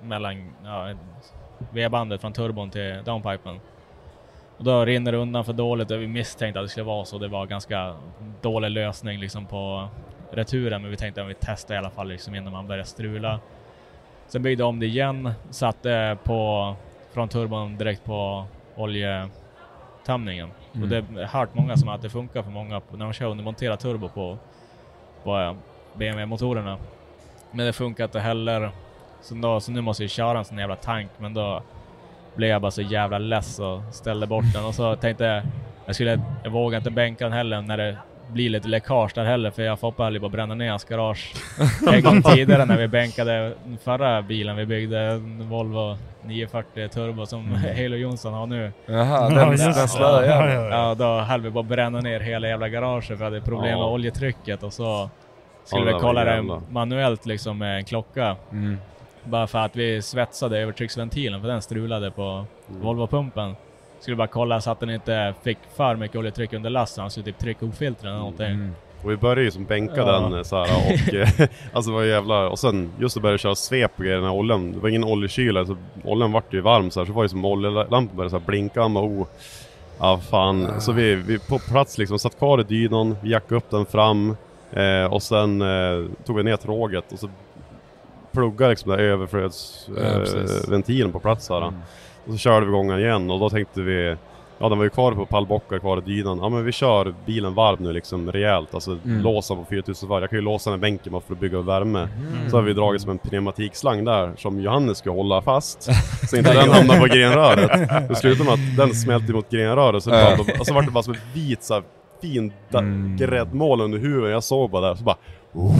V-bandet från turbon till downpipen. Och då rinner det undan för dåligt, och vi misstänkte att det skulle vara så. Det var ganska dålig lösning liksom på returen, men vi tänkte att vi testar i alla fall liksom innan man börjar strula. Sen byggde om det igen, satte från turbon direkt på oljetömningen. Och det har hört många som att det funkar för många när de kör undermonterat turbo på BMW-motorerna. Men det funkar inte heller. Så nu måste jag köra en sån jävla tank, men då blev jag bara så jävla less och ställde bort den. Och så tänkte jag vågar inte bänka den heller när det blir lite läckage där heller, för jag får på att bränna ner hans garage en gång tidigare när vi bänkade förra bilen vi byggde, en Volvo 940 Turbo som Halo Jonsson har nu.
Jaha, den slöja.
Ja, då höll vi på att bränna ner hela jävla garaget för att det är problem med oljetrycket, och så skulle vi kolla det manuellt liksom med en klocka. Bara för att vi svetsade över trycksventilen, för den strulade på Volvo-pumpen. Skulle bara kolla så att den inte fick för mycket oljetryck under lasten. Han skulle typ trycka upp filtren eller någonting.
Och vi började ju som bänka den så här, och alltså var jävla, och sen just det började köra svep på grejerna, oljan, det var ingen oljekyla, så oljan vart ju varm så här, så var ju som oljelampan började så här blinka med ja fan, så vi på plats liksom satt kvar i dynon, vi jackade upp den fram och sen tog vi ner tråget och så pluggade liksom där överflödsventilen på plats här. Och så körde vi igång igen, och då tänkte vi, ja, den var ju kvar på pallbockar, kvar i dynan. Ja, men vi kör bilen varm nu liksom rejält, alltså låsa på 4000 var. Jag kan ju låsa den bänken bara för att bygga värme. Så har vi dragit som en pneumatikslang där som Johannes ska hålla fast så inte den hamnar på grenröret. Det slutar med att den smälter mot grenröret, så och så var det bara som ett vit så här fin gräddmål under huvudet. Jag såg bara där, så bara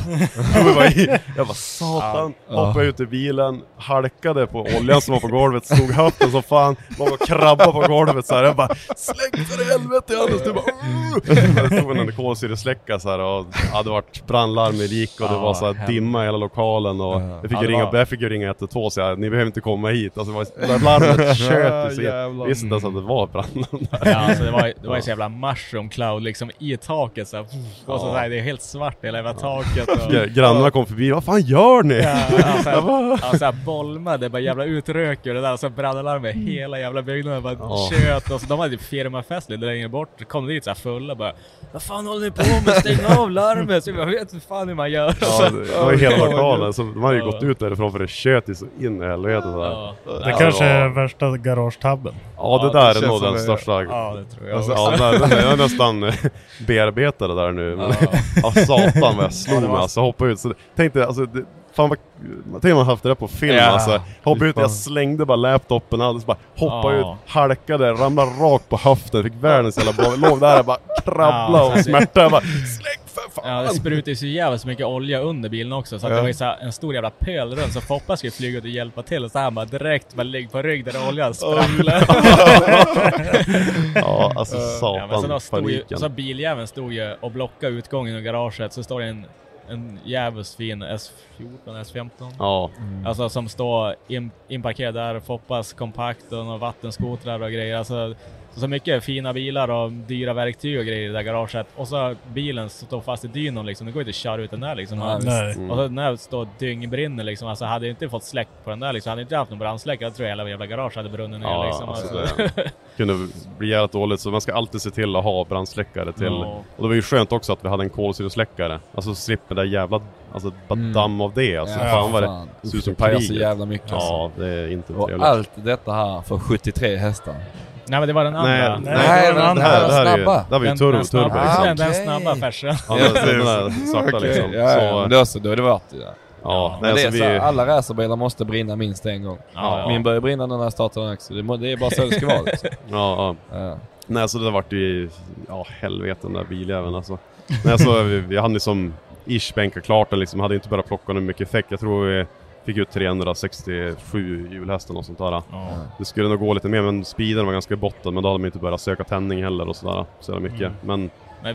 Jag bara satan, hoppade ut i bilen, halkade på oljan som var på golvet, stod höften så fan, var och krabba på golvet så här. Jag bara, släck för helvete Anders, du bara det stod en kolsyresläcka så här, och det varit brandlarm i lik och det var så här dimma i hela lokalen och jag fick ju ringa 112 så jag, ni behöver inte komma hit, alltså larmet tjöt i sig. Visste inte ens att det var brandlarm där.
Ja, alltså det var ju så jävla mushroom cloud liksom i taket så här, och så där, det är helt svart hela jävla taket och,
grannarna kom förbi, vad fan gör ni?
Alltså bolmade, bara jävla utrök och det där, och så brandlarm med hela jävla byggnaden bara tjöt, och så de hade firmafest lite längre bort, kom dit så här fulla bara, vad fan håller ni på med? Stäng av larmet! Så jag vet inte fan hur man gör.
Det var ju hela lokalen, så de hade ju gått ut därifrån för det tjöt i så in i helvete.
Det kanske är värsta garagetabben.
Ja, det där är nog den största.
Ja, det tror jag.
Den är nästan bearbetade där nu. Satan vad jag slog mig, alltså hoppa ut. Så tänkte alltså, fan vad, tänk man haft det där på film, alltså. Hoppa ut, jag slängde bara laptopen alldeles, bara hoppa ut, halkade, ramlade rakt på höften, fick världens jävla lov där, bara krabbla och smärta, bara släng för fan.
Ja, det sprutade så jävligt mycket olja under bilen också, så att det var ju så här en stor jävla pöl runt, så Foppa skulle flyga ut och hjälpa till, och så här bara direkt bara ligga på rygg där oljan sprattlar.
Ja, alltså satan,
men
paniken.
Så biljäveln stod ju och blockade utgången ur garaget, så står det en jävligt fin S14, S15.
Ja.
Alltså som står inparkerad där, Foppas kompakt och vattenskotrar och grejer. Alltså så mycket fina bilar och dyra verktyg och grejer i det där garaget. Och så bilen står fast i dynon liksom. Det går inte att köra ut den där liksom. Och så när det står dyngbrinner liksom. Alltså hade jag inte fått släck på den där liksom. Hade inte haft någon brandsläckare, jag tror hela jävla garage hade brunnit ner liksom.
Alltså. Det kunde bli jävligt dåligt, så man ska alltid se till att ha brandsläckare till. Och det var ju skönt också att vi hade en kolsyresläckare. Alltså slipper det jävla damm av det. Alltså fan vad det ser ut som
krig. Så jävla mycket.
Ja, det är inte
och trevligt. Allt detta här för 73 hästar.
Nej, men det var den andra.
Nej, den snabba.
Det var ju turbo.
Den snabba färsen.
Ja, den där svarta liksom.
Då är det värt det.
Ja,
men det är så, alla racerbilar måste brinna minst en gång. Min börjar brinna när jag startar också. Det är bara så det ska vara. Liksom.
Ja. Nej, så det vart ju helvete den där biljäveln alltså. Nej, så vi hade liksom bänka klart den liksom, hade inte bara plockat någon mycket effekt. Jag tror vi fick ut 367 hjulhästar och sånt där. Det skulle nog gå lite mer, men speeden var ganska i botten, men då hade man inte börjat söka tändning heller och sådär så mycket. Men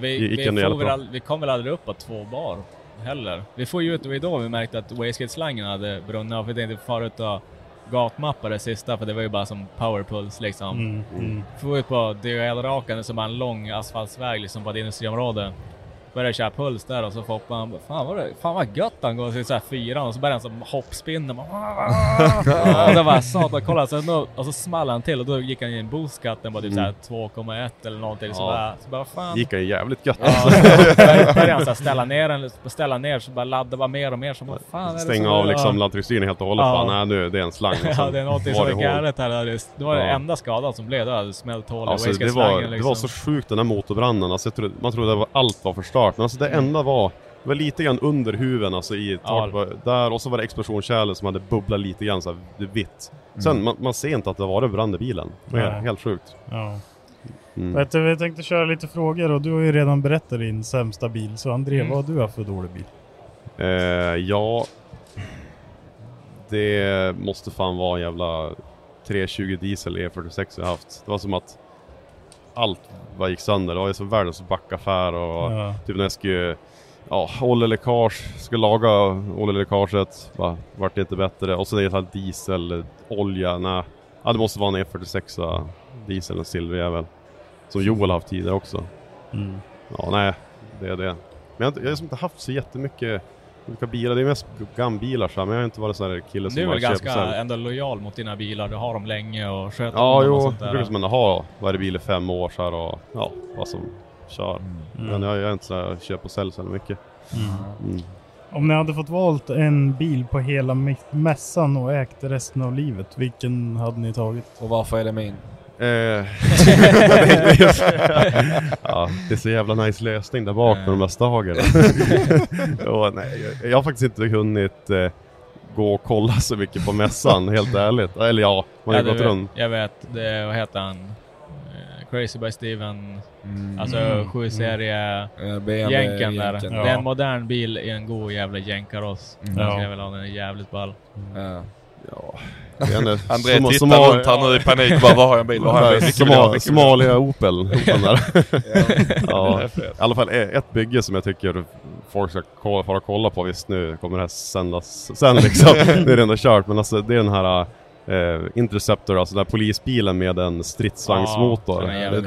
vi kom väl aldrig upp på 2 bar heller. Vi får ju ut idag, vi märkte att wastegate-slangen hade brunnit, och vi tänkte förut att gatmappa det sista, för det var ju bara som powerpuls liksom. Får ut på DHL-rakan som är en lång asfaltsväg liksom på ett industriområde. Började köra puls där, och så får man fan vad gött han går så här 4, och så började han som hoppspinner och det var satan, kolla och så small han till, och då gick han i en boostskatten på typ så här 2,1 eller någonting, så bara fan
gick han jävligt gött.
Började han så ställa ner så bara ladda bara mer och mer, så bara fan
stänga av liksom laddtrycksstyrningen helt och hållet. Nej, nu det är en slang.
Ja, det är någonting som är galet här. Det var det enda skadan som blev, det smält hål
alltså, det var så sjukt den här motorbranden, alltså, man trodde att allt var förstört. Men alltså det enda var lite grann under huven, alltså i där, och så var det explosionskärlet som hade bubblat lite grann så här vitt. Sen man ser inte att det var brand i bilen. Det är helt sjukt.
Ja. Vet du, vi tänkte köra lite frågor, och du har ju redan berättat din sämsta bil, så André, vad du har för dålig bil?
Det måste fan vara en jävla 320 diesel E46 jag haft. Det var som att allt gick sönder. Det var så världens backaffär, och typ när jag skulle oljeläckage, skulle laga oljeläckaget, vart det inte bättre, och så det är helt diesel, olja, det måste vara en E46 diesel, en silverjävel som Joel har haft tidigare också. Det är det. Men jag har inte haft så jättemycket olika bilar, det är mest gambilar så här, men jag har inte varit så här kille som
du är väl ganska ändå lojal mot dina bilar, du har dem länge och sköter dem och sånt där. Ja, brukar man
ha varje bil i 5 år så här, och vad som kör. Men jag är inte så här, köp och sälj så mycket.
Om ni hade fått valt en bil på hela mässan och ägt resten av livet, vilken hade ni tagit?
Och varför är det min?
Det är så jävla nice lösning där bak med de där stagerna. Jag har faktiskt inte hunnit gå och kolla så mycket på mässan, helt ärligt. Eller man har gått runt.
Jag vet, vad heter han? Crazy by Steven Alltså 7-serie jänken där.
jänken.
Det är en modern bil i en god jävla jänkaross. Jag vill ha den jävligt ball.
André tittar runt här nu i panik. Bara, vad har jag en bil? Vad har jag en bil?
Somalia Opel. Ja, i alla fall ett bygge som jag tycker folk ska fara kolla på. Visst, nu kommer det här sändas sen liksom. Det är redan kört. Men alltså det är den här Interceptor, alltså den här polisbilen med en stridsvagnsmotor.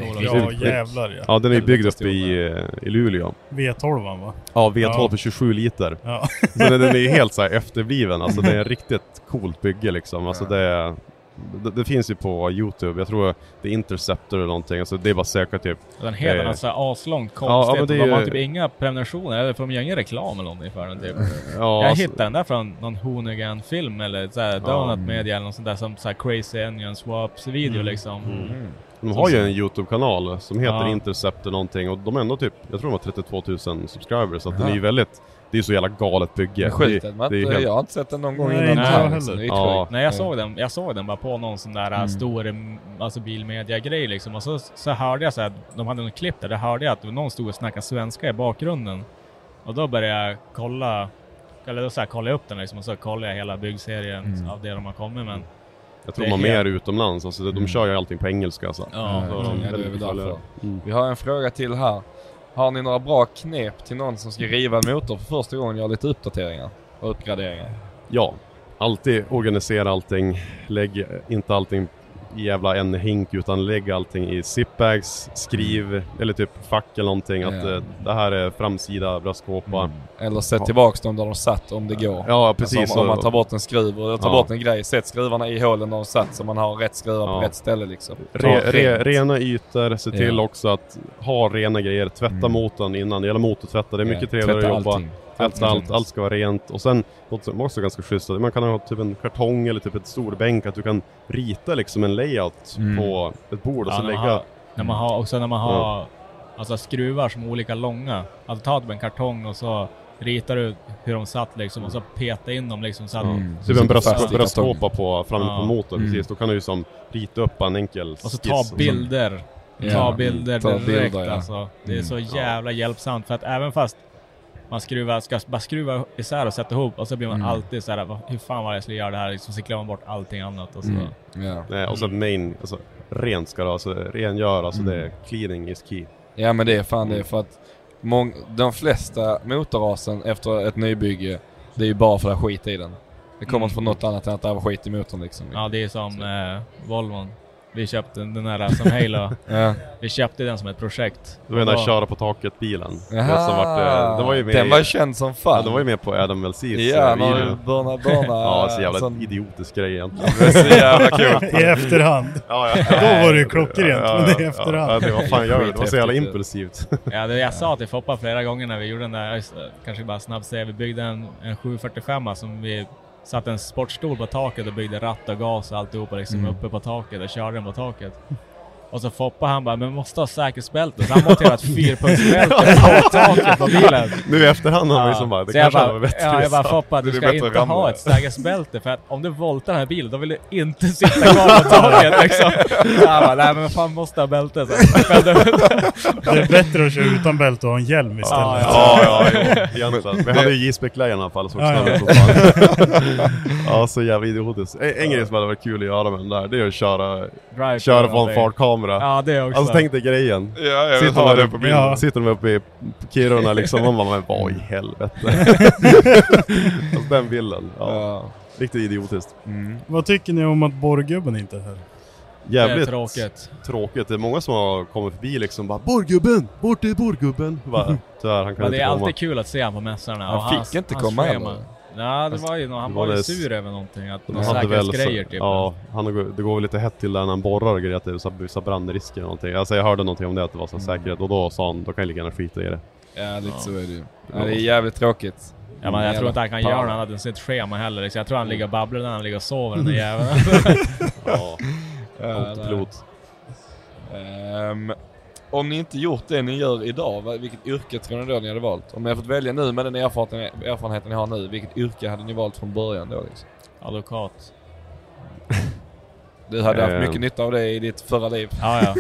Jävlar.
Ja, den är byggd upp i Luleå.
V12 va?
Ja, V12 på 27 liter. Ja. Så den är helt så här efterbliven. Alltså det är ett riktigt coolt bygge liksom. Alltså det finns ju på YouTube. Jag tror det är Interceptor eller någonting. Alltså det är bara säkert typ.
Den heter alltså aslångt konstigt. De har typ inga prenumerationer. Eller för de gör ingen reklam eller någonting för den typ. Jag hittade den där från någon Hoonigan-film eller såhär Donut Media eller något sånt där som såhär Crazy Onion Swaps video liksom.
De har ju en YouTube-kanal som heter Interceptor någonting. Och de är ändå typ, jag tror de har 32 000 subscribers. Så att den är ju väldigt... Det är så jävla galet bygge.
Jag har inte sett den någon gång innan.
Nej, jag såg den bara på någon sån där stor alltså bilmedia-grej liksom. Och så hörde jag så här, de hade någon klipp där. Där hörde jag att någon stod och snackade svenska i bakgrunden. Och då började jag kolla upp den liksom. Och så kollade jag hela byggserien av det de har kommit med.
Jag tror man mer utomlands. Alltså de kör ju allting på engelska. Alltså.
Det är väl därför. Vi har en fråga till här. Har ni några bra knep till någon som ska riva en motor för första gången och göra lite uppdateringar och uppgraderingar?
Ja, alltid organisera allting. Lägg inte allting i jävla en hink utan lägg allting i zipbags, skriv eller typ fack eller någonting att det här är framsida bröstkåpa.
Eller sätt tillbaks dem där de satt om det går.
Ja, precis.
Alltså, om man tar bort en skruv och tar bort en grej, sätt skruvarna i hålen där de satt så man har rätt skruvar på rätt ställe liksom.
Rena ytor, se till också att ha rena grejer, tvätta motorn innan, det gäller motortvätta, det är mycket trevligare att jobba. Allt ska vara rent. Och sen också ganska schysst. Man kan ha typ en kartong eller typ ett stor bänk att du kan rita liksom en layout på ett bord och så lägga.
När man har alltså skruvar som är olika långa. Alltså ta typ en kartong och så ritar du hur de satt liksom och så peta in dem liksom så att
typ en bröstkåpa på framme på motorn precis. Då kan du ju som rita upp en enkel skiss.
Och så ta bilder. Ta bilder direkt alltså. Det är så jävla hjälpsamt för att även fast man ska bara skruva isär och sätta ihop och så blir man alltid så här, hur fan var jag skulle göra det här liksom, så klär man bort allting annat och så.
Nej, och så alltså rent ska det alltså rengöra, alltså det är cleaning is key.
Ja, men det är fan det för att de flesta motorrasen efter ett nybygge, det är ju bara för att skit i den. Det kommer inte från något annat än att det var skit i motorn liksom.
Ja, det är som Volvon. Vi köpte den här som Halo. Vi köpte den som ett projekt.
Du menar köra på taket bilen.
Den var ju med. Den var känd som fan.
Ja, den var ju med på Adam Welsis.
Ja, Burna.
Ja, så jävla idiotisk grej egentligen.
Det är så jävla kul.
I efterhand. Då var det ju klockrent, men det är i efterhand.
Ja, det var fan det var så jävla impulsivt.
Ja, jag sa till Foppa flera gånger när vi gjorde den där, kanske bara snabbt säga, vi byggde en 745 som vi satt en sportstol på taket och byggde ratt och gas och alltihopa liksom uppe på taket och körde den på taket. Och så Foppa han bara, men måste ha säkerhetsbälte. Så han monterade ett 4-punktsbälte på taket på bilen.
Nu i efterhand har vi som bara, det kanske hade varit bättre.
Ja, jag bara, Foppa, du ska inte ha ett säkerhetsbälte för att om du voltar den här bilen, då vill du inte sitta kvar på taket liksom. Så han bara, nej men fan måste ha bälte. Så.
Det är bättre att köra utan bälte och ha en hjälm istället.
Ja, egentligen. Vi hade ju J-spec-lägen i alla fall. Ja, så jävla idiotiskt. En grej som hade varit kul att göra med den där, det är att köra på en fartkamera.
Ja, det också.
Alltså tänk dig grejen.
Ja, jag vill ha det på bilden.
Sitter de uppe i Kiruna liksom. Man bara, men vad i helvete. Alltså den bilden. Ja. Riktigt idiotiskt.
Vad tycker ni om att borrgubben inte är här?
Jävligt
det är
tråkigt. Det är många som har kommit förbi liksom bara, borrgubben! Bort är borrgubben! Tyvärr, han kan inte
det är
komma.
alltid kul att se han på mässorna.
Han fick inte komma hem.
Nej, det var ju han var ju sur över någonting att någon säkerhetsgrejer typ.
Ja, det går väl lite hett till där när han borrar och grejer att det är vissa brandrisker eller någonting. Alltså jag hörde någonting om det att det var så säkerhet och då sa han, då kan jag lika gärna skita i det.
Ja, lite så är det ju. Ja, det är jävligt tråkigt.
Ja, men jag tror inte han kan göra något annat än sitt schema heller. Så jag tror han ligger och babblar när han ligger och sover den där jäveln.
Autopilot.
Om ni inte gjort det ni gör idag, vilket yrke tror ni då ni hade valt? Om ni har fått välja nu med den erfarenheten ni har nu, vilket yrke hade ni valt från början då liksom?
Advokat.
Du hade haft mycket nytta av det i ditt förra liv.
Ja.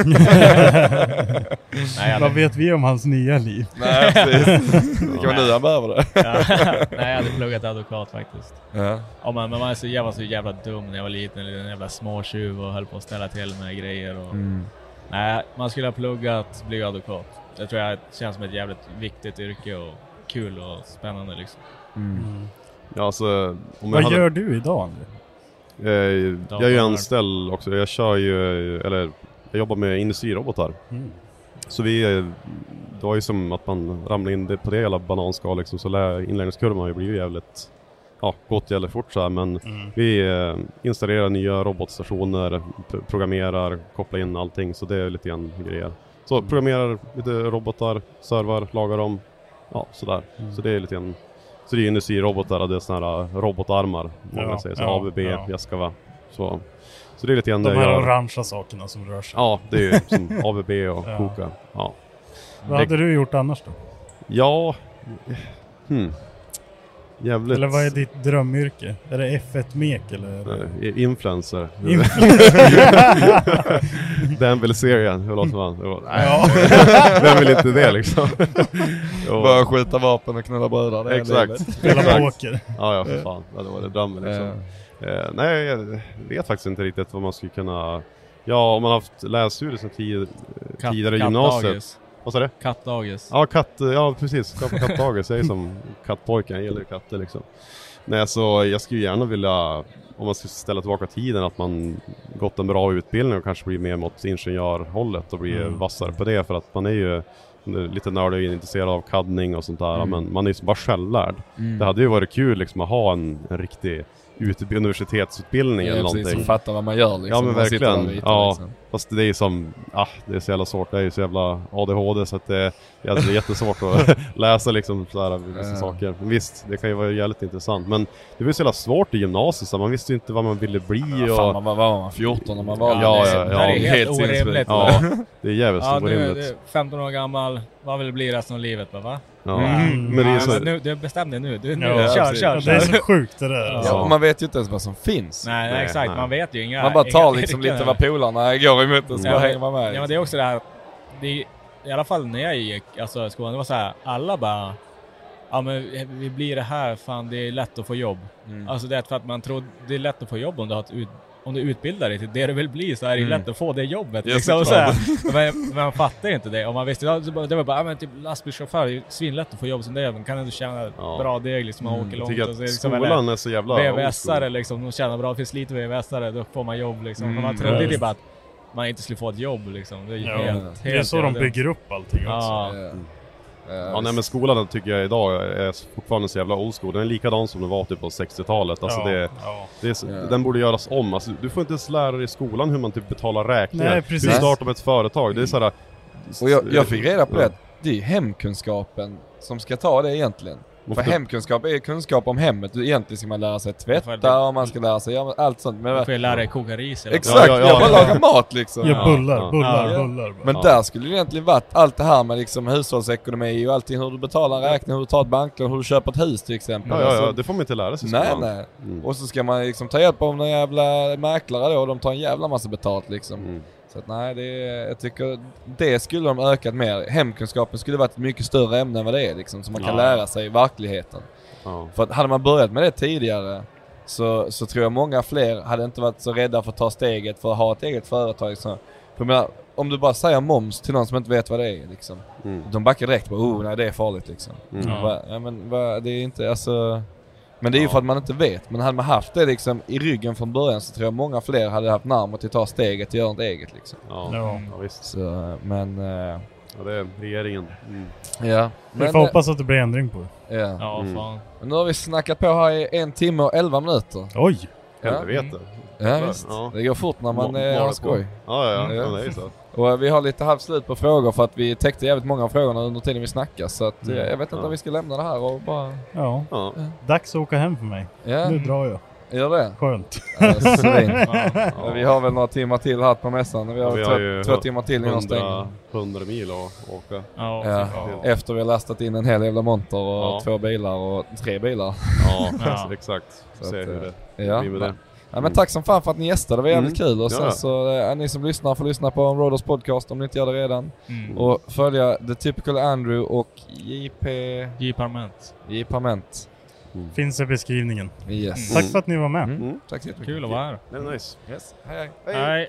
Vad vet vi om hans nya liv?
Nej, precis. Det kan vara nu han behöver det.
Nej, jag hade pluggat advokat faktiskt.
Ja.
Men man var så jävla dum när jag var liten. En jävla småtjuv och höll på att ställa till med grejer. Och... Nej, man skulle ha pluggat, bli advokat. Det tror jag känns som ett jävligt viktigt yrke och kul och spännande liksom.
Ja, alltså,
vad gör du idag, André?
Jag är ju anställd också. Jag jobbar med industrirobotar. Så det var ju som att man ramlar in på det hela bananskal liksom, så inlärningskurvan har ju blivit jävligt gått jävligt fort så här, men vi installerar nya robotstationer, programmerar, kopplar in allting, så det är lite grann grejer. Så programmerar lite robotar, servar, lagar dem, sådär. Så det är lite grann. Så det är industrirobotar, det är såna här robotarmar, många säger så, ABB, Jaskava. Så det är lite grann
de här orangea sakerna som rör sig.
Ja, det är ju som ABB och Koka. Ja.
Vad hade du gjort annars då?
Ja, jävligt.
Eller vad är ditt drömyrke? Är det F1-mek eller?
Influencer. Den väl serien, hur låter man? Vem vill inte det liksom?
Bara skjuta vapen och knulla bröder.
Exakt.
Spela poker.
Ja, för fan. Det var det drömmen liksom. Nej, jag vet faktiskt inte riktigt vad man skulle kunna... Ja, om man har haft lässtudier som tidigare i gymnasiet. Vad sa det?
Kattdagis.
Ja, precis. Kattdagis. Jag är som kattpojken. Jag gillar katter liksom. Nej, så jag skulle gärna vilja, om man ska ställa tillbaka tiden, att man gått en bra utbildning och kanske blir mer mot ingenjörhållet och blir vassare på det. För att man är ju lite nördig och intresserad av kaddning och sånt där. Men man är ju bara självlärd. Det hade ju varit kul liksom att ha en riktig universitetsutbildning eller någonting.
Precis, fattar vad man gör liksom.
Ja, men verkligen.
Liksom.
Fast det är som det är så jävla svårt. Det är ju så jävla ADHD så att det är jättesvårt att läsa liksom sådär vissa saker. Men visst, det kan ju vara jävligt intressant, men det var så jävla svårt i gymnasiet så man visste ju inte vad man ville bli
fan, man var 14 när man var
det är helt orimligt.
Ja, det är jävligt orimligt.
Du är 15 år gammal, vad vill du bli resten av livet, va?
Men det är så...
Du bestämde nu.
Kör. Det är så sjukt det där.
Ja, man vet ju inte ens vad som finns.
Nej, exakt. Man vet ju inga...
Man bara tar liksom lite vad polarna går emot och så hänger man med.
Ja, men det är också det här... I alla fall när jag gick skolan, det var så här, alla bara... Ja, men vi blir det här, fan det är lätt att få jobb. Alltså det är för att man tror det är lätt att få jobb om du utbildar dig till det du vill bli, så är det lätt att få det jobbet. Liksom, så men man fattar inte det. Om man visste det var bara, typ lastbilschaufför, det är svinlätt att få jobb som det. Man kan ändå tjäna bra deg, liksom, man åker långt. Och så, liksom,
skolan är så jävla
VVS-are, liksom, de tjänar bra, det finns lite VVS-are, då får man jobb. Liksom. Man trodde typ att man inte skulle få ett jobb. Liksom. Det är helt
det är så de bygger upp allting också.
Ja, nej, men skolan tycker jag idag är fortfarande så jävla old school. Den är likadan som den var typ på 60-talet. Alltså den borde göras om. Alltså, du får inte ens lära dig i skolan hur man typ betalar räkningar.
Nej, precis.
Hur startar med ett företag. Det är sådär,
och jag fick reda på det. Det är hemkunskapen som ska ta det egentligen. För hemkunskap är kunskap om hemmet. Egentligen ska man lära sig tvätta och man ska lära sig allt sånt. Men
man får lära dig koka ris.
Exakt, jag bara lagar mat liksom.
Bullar.
Men där skulle det egentligen varit allt det här med liksom hushållsekonomi och allting. Hur du betalar räkning, hur du tar ett banklån, hur du köper ett hus till exempel.
Ja, det får man inte lära sig i skolan.
Nej. Och så ska man liksom ta hjälp av några jävla mäklare då. Och de tar en jävla massa betalt liksom. Så att jag tycker det skulle de ökat mer. Hemkunskapen skulle varit ett mycket större ämne än vad det är liksom, så man kan lära sig i verkligheten. För att hade man börjat med det tidigare så tror jag många fler hade inte varit så rädda för att ta steget för att ha ett eget företag. Så, för menar, om du bara säger moms till någon som inte vet vad det är liksom, de backar direkt på nej det är farligt liksom. Det är inte alltså. Men det är ju för att man inte vet. Men hade man haft det liksom i ryggen från början så tror jag många fler hade haft närmare till att ta steget och göra något eget liksom.
Ja, visst.
Så, men...
det är regeringen.
Ja.
Vi får hoppas att det blir ändring på det.
Ja, fan.
Men nu har vi snackat på här i 1 timme och 11 minuter.
Oj! Jag vet det.
Ja, visst. Det går fort när man har skoj.
Ja, det är så.
Och vi har lite halvslut på frågor för att vi täckte jävligt många av frågorna under tiden vi snackar. Så att jag vet inte om vi ska lämna det här och bara...
Ja. Dags att åka hem för mig. Nu drar jag.
Gör det?
Skönt.
Vi har väl några timmar till här på mässan. Vi har 2 timmar till innan stängning.
100 mil att åka.
Efter vi har lastat in en hel jävla monter och 2 bilar och 3 bilar.
Ja, exakt. Se hur det blir med det.
Ja, men tack som fan för att ni gästade, det var jävligt kul. Och sen så ni som lyssnar får lyssna på Roaders podcast om ni inte gör det redan. Och följa The Typical Andrew och J. Parment.
Finns i beskrivningen.
Yes.
Tack för att ni var med.
Tack så jättemycket.
Kul att vara här.
Det är nice.
Yes. Hej.
Hej.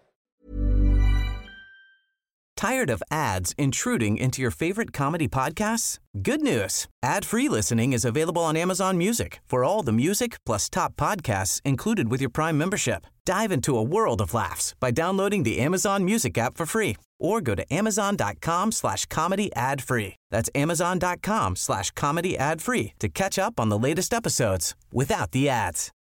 Tired of ads intruding into your favorite comedy podcasts? Good news. Ad-free listening is available on Amazon Music for all the music plus top podcasts included with your Prime membership. Dive into a world of laughs by downloading the Amazon Music app for free or go to amazon.com/comedy ad-free. That's amazon.com/comedy ad-free to catch up on the latest episodes without the ads.